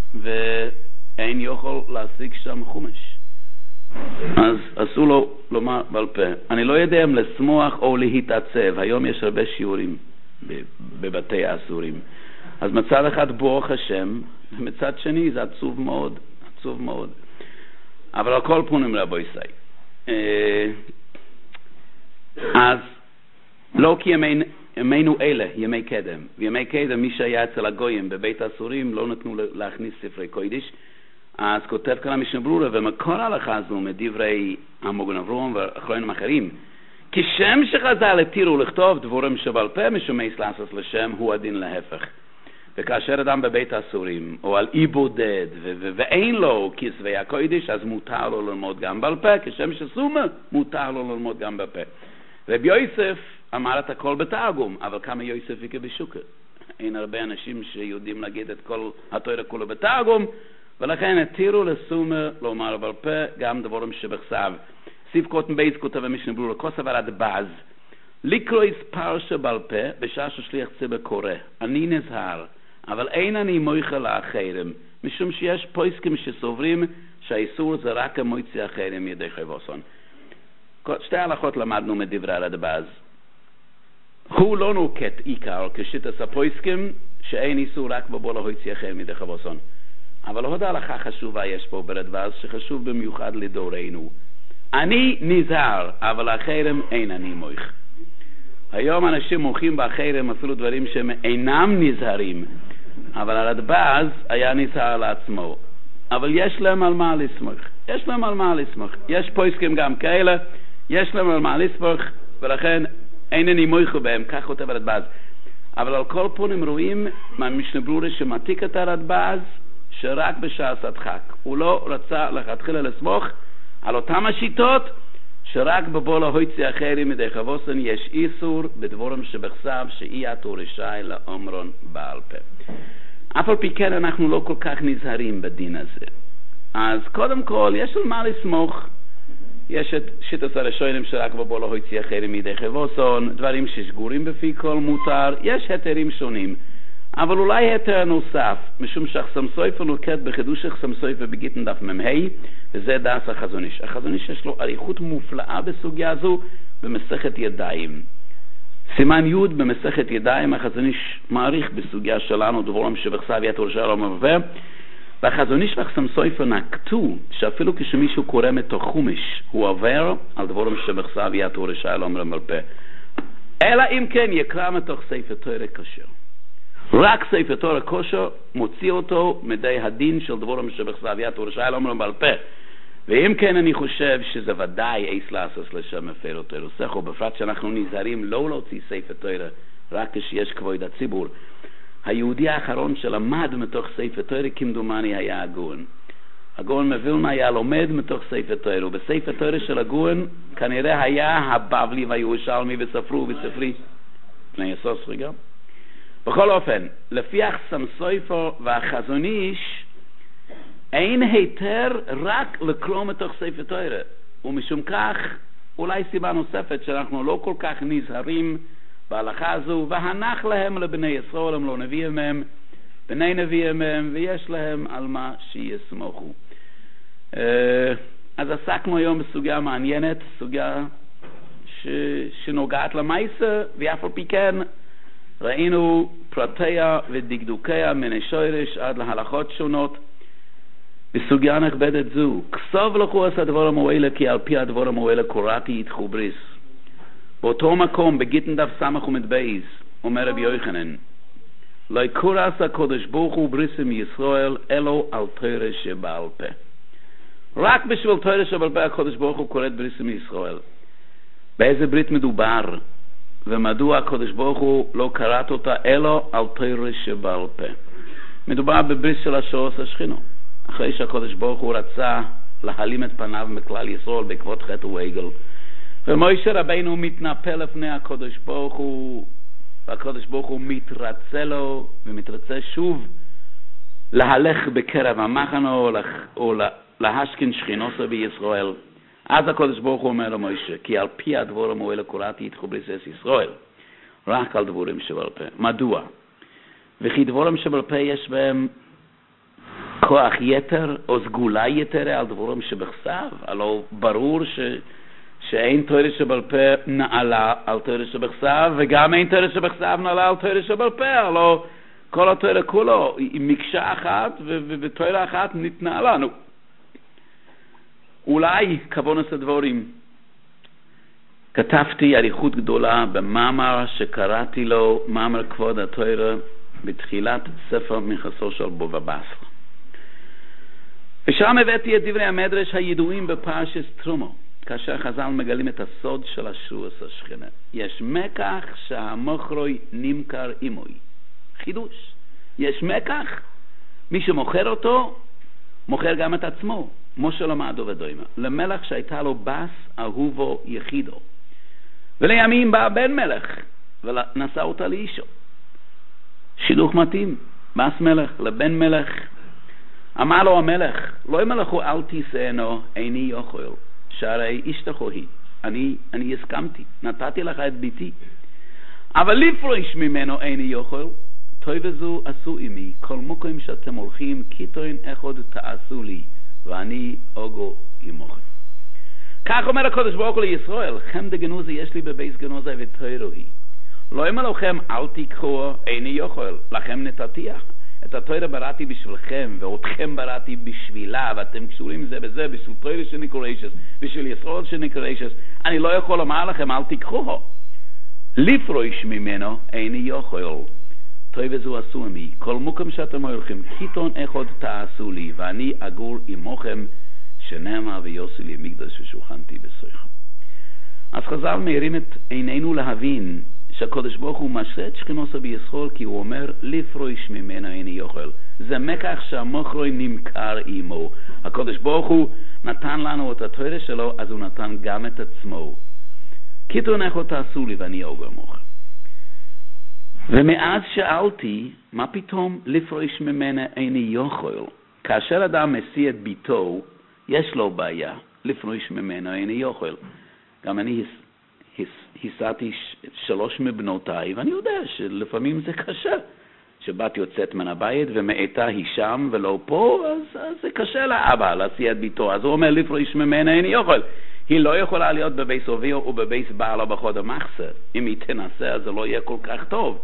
ואין יכול להשיג שם חומש. אז אסור לו לומר בעל פה. אני לא יודע אם לשמוח או להתעצב. היום יש הרבה שיעורים בבתי האסורים. אז מצד אחד ברוך השם, ומצד שני זה עצוב מאוד, עצוב מאוד. אבל על כל פונים רבו ישי. אז לא כי ימינו אלה, ימי קדם, וימי קדם מי שהיה אצל הגויים בבית האסורים לא נתנו להכניס ספרי קודש. אז כותב כאן המשנה ברורה, ומקור ההלכה הזו מדברי המוגן אברהם ואחרונים אחרים, כשם שחז"ל התירו לכתוב דבורים שבעל פה משום אייס לעשות לשם, הוא הדין להפך. וכאשר אדם בבית האסורים, או על אי בודד, ואין לו כסבי הקודש, אז מותר לו ללמוד גם בעל פה, כשם שסומה, מותר לו ללמוד גם בעל פה. רבי יוסף אמר את הכל בתרגום, אבל כמה יוסף יקה בשוקר. אין הרבה אנשים שיודעים להגיד את כל התורה כולו בתרגום, ולכן התירו לסומה לומר בעל פה גם דבורים שבכתב. סעיף קטן בייס כותב המשנה ברורה, כוסף הרדב"ז, לקרויס פרשה בעל פה בשעה ששליח ציבור קורא. אני נזהר, אבל אין אני מויכל לאחרים, משום שיש פויסקים שסוברים שהאיסור זה רק המוציא אחרים ידי חבוסון. 2 הלכות למדנו מדברי הרדב"ז. הוא לא נוקט עיקר כשיטת הפויסקים שאין איסור רק בבוא להוציא אחרים ידי חבוסון. אבל עוד הלכה חשובה יש פה ברדב"ז שחשוב במיוחד לדורנו. אני נזהר, אבל האחרים אין אני מויך. היום אנשים מוכרים באחרים אפילו דברים שהם אינם נזהרים, אבל הרדב"ז היה נזהר לעצמו. אבל יש להם על מה לסמוך. יש להם על מה לסמוך. יש פויסקים גם כאלה, יש להם על מה לסמוך, ולכן אין אני מויכו בהם, כך כותב הרדב"ז. אבל על כל פונים רואים מהמשנה ברורה שמעתיק את הרדב"ז שרק בשעת הדחק. הוא לא רצה לכתחילה לסמוך על אותם השיטות שרק בבוא להוציא אחרים מדי חבוסן יש איסור בדבורים שבכתב שאי יתור רשאי לאומרם בעל פה. אף על פי כן אנחנו לא כל כך נזהרים בדין הזה. אז קודם כל יש על מה לסמוך. יש את שיטת הראשונים שרק בבוא להוציא אחרים מדי חבוסן, דברים ששגורים בפי כל מותר, יש היתרים שונים. אבל אולי היתר נוסף, משום שהחסם סופר נוקט בחידוש החסם סופר בגיטין דף ממהי, וזה דעס החזון איש. החזון איש יש לו אריכות מופלאה בסוגיה הזו במסכת ידיים. סימן י' במסכת ידיים, החזון איש מעריך בסוגיה שלנו, דבורם שבכסב יתר ושלום המבוא, והחזון איש והחסם סופר נקטו שאפילו כשמישהו קורא מתוך חומש, הוא עובר על דבורם שבכסב יתר ושלום המבוא. אלא אם כן יקרא מתוך ספר תורה כשר. רק ספר תורה כשר מוציא אותו מדי הדין של דבורם שבכסב יתר ושלום המבוא. ואם כן אני חושב שזה ודאי אייס לעשות לשם מפר אותו רוסחו, בפרט שאנחנו נזהרים לא להוציא ספר תורה רק כשיש כבוד הציבור. היהודי האחרון שלמד מתוך ספר תורה כמדומני היה הגאון. הגאון מווילנה היה לומד מתוך ספר תורה, ובספר תורה של הגאון כנראה היה הבבלי והירושלמי וספרו וספרי פני יסוס רגע. בכל אופן, לפי החסם סופר והחזון איש אין היתר רק לקרוא מתוך ספר תורה, ומשום כך אולי סיבה נוספת שאנחנו לא כל כך נזהרים בהלכה הזו, והנח להם לבני ישראל, הם לא נביאים מהם, בני נביאים מהם, ויש להם על מה שיסמוכו. אז עסקנו היום בסוגיה מעניינת, סוגיה שנוגעת למעשה, ואף על פי כן ראינו פרטיה ודקדוקיה מן השורש עד להלכות שונות. בסוגיה נכבדת זו, כסוב לכו עשה דבר המועלה, כי על פי הדבר המועלה קוראתי איתכו בריס. באותו מקום, בגיטין דף סמך ומדבייז, אומר רבי יוחנן, לא יקורס הקודש ברוך הוא בריסם מישראל, אלו על תורה שבעל פה. רק בשביל תורה שבעל פה הקודש ברוך הוא קוראת בריסם מישראל. באיזה ברית מדובר, ומדוע הקודש ברוך הוא לא קראת אותה, אלו על תורה שבעל פה. מדובר בברית של השורס השכינו. אחרי שהקודש ברוך הוא רצה להעלים את פניו מכלל ישראל בעקבות חטא ועגל, ומשה רבינו מתנפל לפני הקודש ברוך הוא, והקודש ברוך הוא מתרצה לו ומתרצה שוב להלך בקרב המחנה או להשכין שכינוסו בישראל. אז הקודש ברוך הוא אומר למשה, כי על פי הדבר המועלה קוראתי איתכו בריס ישראל, רק על דבורים שבעל פה. מדוע? וכי דבורים שבעל פה יש בהם כוח יתר או סגולה יתר על דבורים שבכסב, הלא ברור שאין תורה שבעל פה נעלה על תורה שבכסב, וגם אין תורה שבכסב נעלה על תורה שבעל פה, הלא כל התורה כולו היא מקשה אחת ותורה אחת ניתנה לנו. אולי כוונס הדברים, כתבתי אריכות גדולה במאמר שקראתי לו מאמר כבוד התורה בתחילת ספר מנכסו של בבא בסרה. ושם הבאתי את דברי המדרש הידועים בפרשת תרומה, כאשר חז"ל מגלים את הסוד של השורש השכינה. יש מקח שהמוכרוי נמכר עמוי. חידוש. יש מקח, מי שמוכר אותו, מוכר גם את עצמו. משה למדו ודוימה. למלך שהייתה לו בס אהובו יחידו. ולימים בא בן מלך, ונשא אותה לאישו. שילוך מתאים. בס מלך לבן מלך. אמר לו המלך, לא ימלכו אל תישאנו, איני יכול, שהרי אשתך היא. אני הסכמתי, נתתי לך את ביתי. אבל לפרוש ממנו איני יכול, טוב וזו עשו עמי, כל מקום שאתם הולכים, כיתוין אחד תעשו לי, ואני אוגו עמוכם. כך אומר הקדוש ברוך הוא לישראל, חם דגנוזה יש לי בבייס גנוזה ותוירו היא. לא ימלכם אל תיקחו, איני יכול, לכם נתתיח. את התורה בראתי בשבילכם, ואותכם בראתי בשבילה, ואתם קשורים זה בזה, בשביל תורה שנקרשס, בשביל ישראל שנקרשס. אני לא יכול לומר לכם, אל תיקחוהו. לפרוש ממנו, איני יכול. תורה וזו עשו עמי, כל מקום שאתם הולכים, כיתון אחד תעשו לי, ואני אגור עמוכם, שנאמר ויוסי לי מקדש ושוכנתי בסויכם. אז חז"ל מאירים את עינינו להבין, שהקדוש ברוך הוא משרה את שכינוסו בישראל, כי הוא אומר לפרוש ממנו איני יכול. זה מקח שהמוכרוי נמכר עמו. הקדוש ברוך הוא נתן לנו את התורה שלו, אז הוא נתן גם את עצמו. כיתון איך תעשו לי ואני אוגו עמוכם. ומאז שאלתי, מה פתאום לפרוש ממנו איני יכול? כאשר אדם משיא את ביתו, יש לו בעיה, לפרוש ממנו איני יכול. גם אני השאתי 3 מבנותיי, ואני יודע שלפעמים זה קשה, שבת יוצאת מן הבית ומאתה היא שם ולא פה, אז זה קשה לאבא להשיא את ביתו. אז הוא אומר, לפרוש ממנה איני יכול. היא לא יכולה להיות בבייס אביה ובבייס בעלה בחוד המחסה. אם היא תנסה, אז זה לא יהיה כל כך טוב.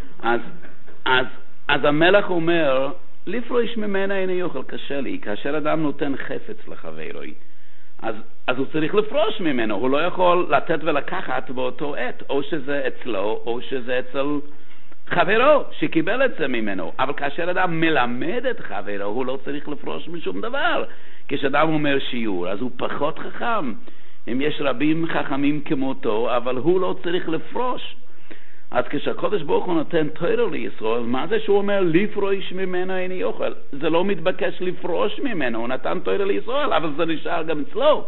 אז המלך אומר, לפרוש ממנה איני יכול, קשה לי. כאשר אדם נותן חפץ לחברוי, אז הוא צריך לפרוש ממנו. הוא לא יכול לתת ולקחת באותו עת, או שזה אצלו, או שזה אצל חברו שקיבל את זה ממנו. אבל כאשר אדם מלמד את חברו, הוא לא צריך לפרוש משום דבר. כשאדם אומר שיעור, אז הוא פחות חכם. אם יש רבים חכמים כמותו, אבל הוא לא צריך לפרוש. אז כשהקדוש ברוך הוא נותן תורה לישראל, מה זה שהוא אומר לפרוש ממנו איני אוכל? זה לא מתבקש לפרוש ממנו, הוא נתן תורה לישראל, אבל זה נשאר גם אצלו.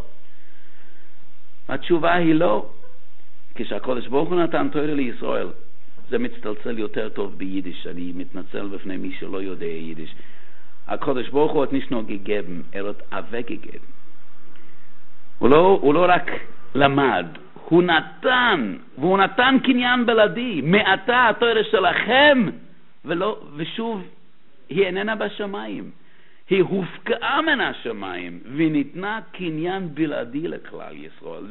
התשובה היא לא. כשהקדוש ברוך הוא נתן תורה לישראל, זה מצטלצל יותר טוב ביידיש, אני מתנצל בפני מי שלא יודע יידיש. הקדוש ברוך הוא נשנו גגבן, אלת אבה גגבן. הוא לא רק למד, הוא נתן, והוא נתן קניין בלעדי. מעתה התורה שלכם, ושוב, היא איננה בשמיים. היא הופקעה מן השמיים, וניתנה קניין בלעדי לכלל ישראל.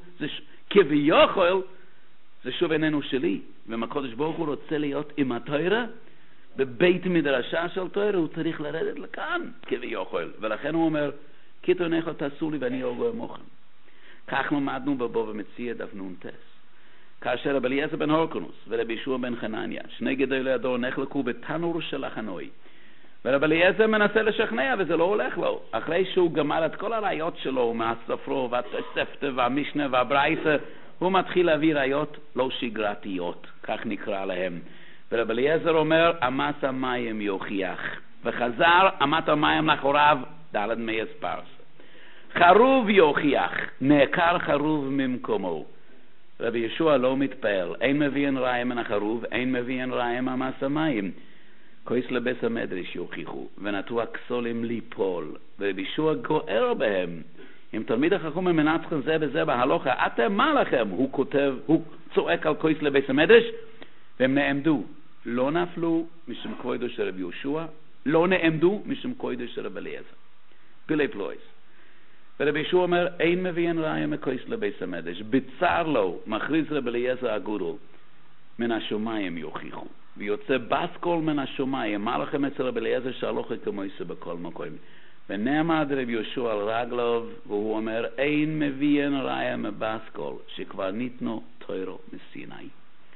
כביכול, זה שוב איננו שלי. ומהקדוש ברוך הוא רוצה להיות עם התורה, בבית מדרשה של תורה, הוא צריך לרדת לכאן, כביכול. ולכן הוא אומר, כי תונך תעשו לי ואני אורגו עמוכם. כך למדנו בבוא ומציע דף נ"ט. כאשר רבי אליעזר בן הורקנוס ורבי ישוע בן חנניה, שני גדולי הדור, נחלקו בתנור של החנוי. ורבי אליעזר מנסה לשכנע וזה לא הולך לו. אחרי שהוא גמר את כל הראיות שלו מהספרו והתוספתא והמשנה והברייתא, הוא מתחיל להביא ראיות לא שגרתיות, כך נקרא להם. ורבי אליעזר אומר, אמת המים יוכיח. וחזר, אמת המים לאחוריו, ד' מייס פרס. חרוב יוכיח, נעקר חרוב ממקומו. רבי ישוע לא מתפעל, אין מביאן ראיה מן החרוב, אין מביאן ראיה מאמת המים. כויס לבית המדרש יוכיחו, ונטו הכסולים ליפול. ורבי ישוע גוער בהם. אם תלמיד החכם מנצחן זה בזה בהלוכה, אתם מה לכם? הוא כותב, הוא צועק על כויס לבית המדרש, והם נעמדו. לא נפלו משום כבודו של רבי יהושע, לא נעמדו משום כבודו של רבי אליעזר. פילי פלויס. ורבי יהושע אומר, אין מביאן ראיה מכויס לבית המדרש. בצר לו, מכריז רבי אליעזר הגדול, מן השמיים יוכיחו. ויוצא בסקול מן השמיים, מה לכם אצל רבי אליעזר שהלוכה כמויסה בכל מקום. ונעמד רבי יהושע על רגלו, והוא אומר, אין מביאן ראיה מבסקול, שכבר ניתנו תוירו מסיני.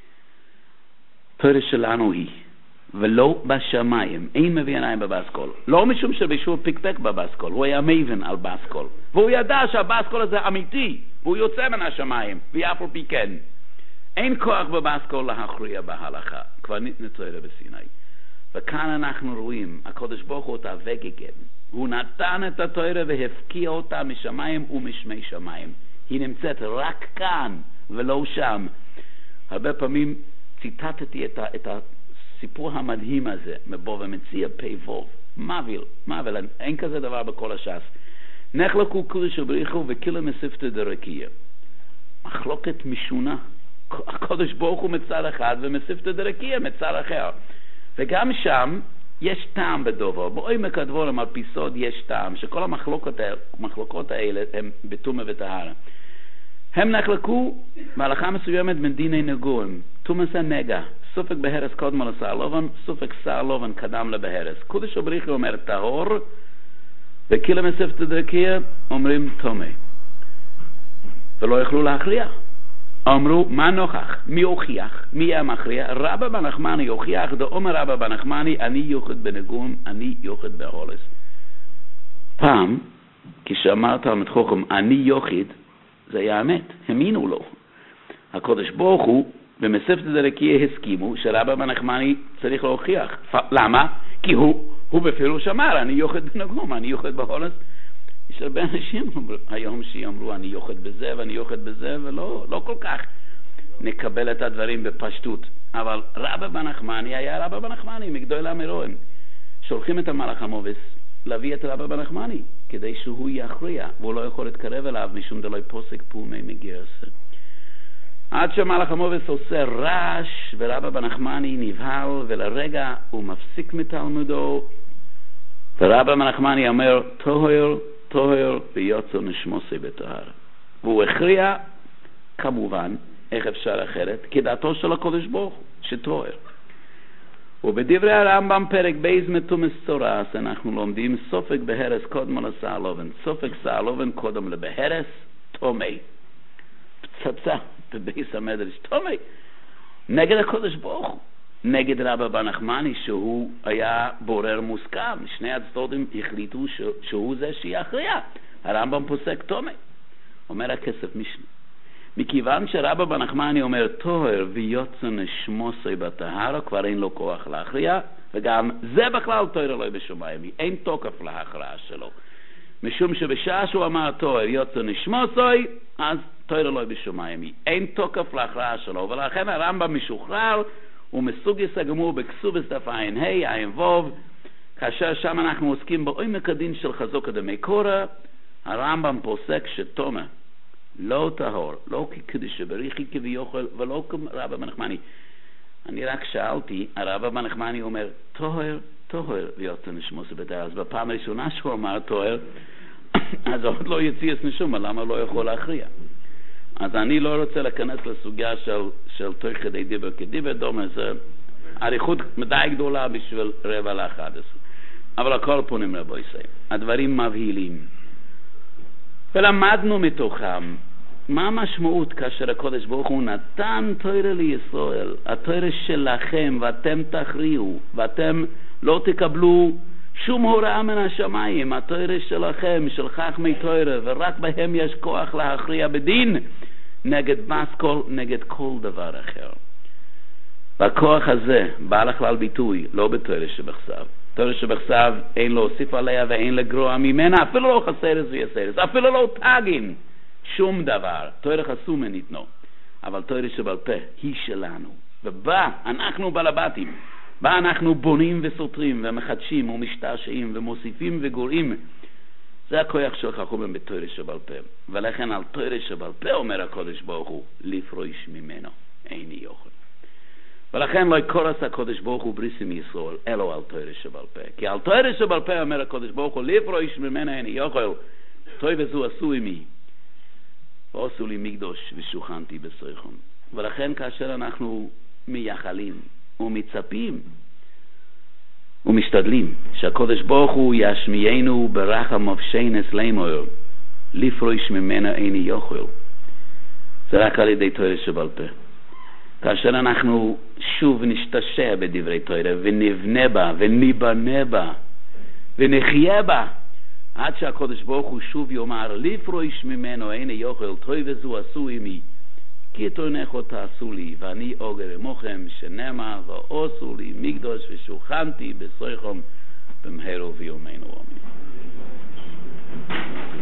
תורה שלנו היא, ולא בשמיים, אין מביאן ראיה בבסקול. לא משום שרבי יהושע פקפק בבסקול, הוא היה מבין על בסקול. והוא ידע שהבסקול הזה אמיתי, והוא יוצא מן השמיים, ואף על פי כן. אין כוח בבסקול להכריע בהלכה, כבר ניתנו תורה בסיני. וכאן אנחנו רואים, הקדוש ברוך הוא אותה וגגן. הוא נתן את התורה והפקיע אותה משמיים ומשמי שמיים. היא נמצאת רק כאן ולא שם. הרבה פעמים ציטטתי את הסיפור המדהים הזה מבוא ומציע פי ווב. מוביל, אין כזה דבר בכל הש"ס. נחלקו קודש ובריחו וקילה מספתא דרקיע. מחלוקת משונה. הקדוש ברוך הוא מצד אחד ומספתא דרקיע מצד אחר. וגם שם יש טעם בדובר. בעומק הדבורים על פי סוד יש טעם, שכל המחלוקות האלה הן בטומאה וטהרה. הם נחלקו בהלכה מסוימת בין דיני נגועים, תומס הנגע, סופק בהרס קודם לשר לובן, סופק שר לובן קדם לבהרס. קודש ובריחי אומר טהור, וקילה מספתא דרקיע אומרים תומא. ולא יכלו להכריע. אמרו, מה נוכח? מי הוכיח? מי יהיה מכריע? רבא בן נחמני הוכיח, דאמר רבא בן נחמני, אני יוחד בנגום, אני יוחד בהולס. פעם, כשאמר תלמיד חכם, אני יוחד, זה היה אמת, האמינו לו. הקדוש ברוך הוא, במספתא דרקיע הסכימו, שרבא בן נחמני צריך להוכיח. למה? כי הוא בפירוש אמר, אני יוחד בנגום, אני יוחד בהולס. יש הרבה אנשים היום שאמרו אני יוחד בזה ואני יוחד בזה, ולא כל כך נקבל את הדברים בפשטות. אבל רבא בן נחמני היה רבא בן נחמני מגדולי המרואים. שולחים את המלאך המובס להביא את רבא בן נחמני כדי שהוא יכריע, והוא לא יכול להתקרב אליו משום דלוי פוסק פומי מגרס. עד שמלאך המובס עושה רעש, ורבא בנחמני נבהל, ולרגע הוא מפסיק מתלמודו, ורבא בנחמני אומר, טוהר, טוהר, ויוצא נשמוסי בטהרה. והוא הכריע, כמובן, איך אפשר אחרת, כדעתו של הקדוש ברוך הוא, שטוהר. ובדברי הרמב"ם פרק בייז מתומס צורס, אנחנו לומדים סופק בהרס קודם לסעלובן, סופק סעלובן קודם לבהרס, תומי. פצצה בבייס המדרש, תומי. נגד הקדוש ברוך הוא. נגד רבא בנחמני שהוא היה בורר מוסכם. שני הצדדים החליטו שהוא זה שיכריע. הרמב"ם פוסק תומי. אומר הכסף משנה. מכיוון שרבא בנחמני אומר טוהר ויוצא נשמוסי בטהרה, כבר אין לו כוח להכריע, וגם זה בכלל טוהר אלוהי בשמיים, אין תוקף להכרעה שלו. משום שבשעה שהוא אמר טוהר יוצא נשמוסי, אז טוהר אלוהי בשמיים, אין תוקף להכרעה שלו, ולכן הרמב"ם משוחרר ומסוגס הגמור בכסובס דף עין ה' עין ווב, כאשר שם אנחנו עוסקים בעומק הדין של חזוק אדמי קורא, הרמב"ם פוסק שתומא לא טהור, לא כקדוש בריחי כביכול, ולא כרבא בנחמני. אני רק שאלתי, הרבא בנחמני אומר, טוהר, טוהר, ויוצא נשמוסי בטהרה. אז בפעם הראשונה שהוא אמר טוהר, אז עוד לא יציאס נשומה, למה לא יכול להכריע? אז אני לא רוצה להיכנס לסוגיה של תוך כדי דיבר כדיבר, דומה זה עריכות מדי גדולה בשביל 10:45. אבל הכל פונים רבו ישראל. הדברים מבהילים. ולמדנו מתוכם מה המשמעות כאשר הקדוש ברוך הוא נתן תורה לישראל, התורה שלכם, ואתם תכריעו, ואתם לא תקבלו שום הוראה מן השמיים, התורה שלכם, של חכמי תורה, ורק בהם יש כוח להכריע בדין נגד מסקול, נגד כל דבר אחר. והכוח הזה בא לכלל ביטוי, לא בתורה שבכתב. תורה שבכתב אין להוסיף עליה ואין לגרוע ממנה, אפילו לא חסרס ויסרס, אפילו לא תגין, שום דבר. תורה חסומה ניתנו, אבל תורה שבעל פה היא שלנו. ובה אנחנו בעלבתים, בה אנחנו בונים וסותרים ומחדשים ומשתעשעים ומוסיפים וגורעים. זה הכוח של חכמים בתורה שבעל פה. ולכן על תורה שבעל פה אומר הקדוש ברוך הוא, לפרוש ממנו איני יכול. ולכן לא יקורס הקדוש ברוך הוא בריסי מישראל, אלו על תורה שבעל פה. כי על תורה שבעל פה אומר הקדוש ברוך הוא, לפרוש ממנה איני יכול, תורה וזו עשו עמי, ועשו לי מקדוש ושוכנתי בסויכם. ולכן כאשר אנחנו מייחלים ומצפים ומשתדלים שהקדוש ברוך הוא ישמיענו ברחם מבשיינס לאמור, לפרוש ממנה איני יכול, זה רק על ידי תורה שבעל פה. כאשר אנחנו שוב נשתשע בדברי תורה ונבנה בה וניבנה בה ונחיה בה, עד שהקדוש ברוך הוא שוב יאמר, לפרוש ממנו איני יכול, תורה וזו עשו עמי, כי תורנכו תעשו לי, ואני אוגר עמוכם, שנאמר ועשו לי מקדוש ושוכנתי בסויכם במהרה ובימינו אמן.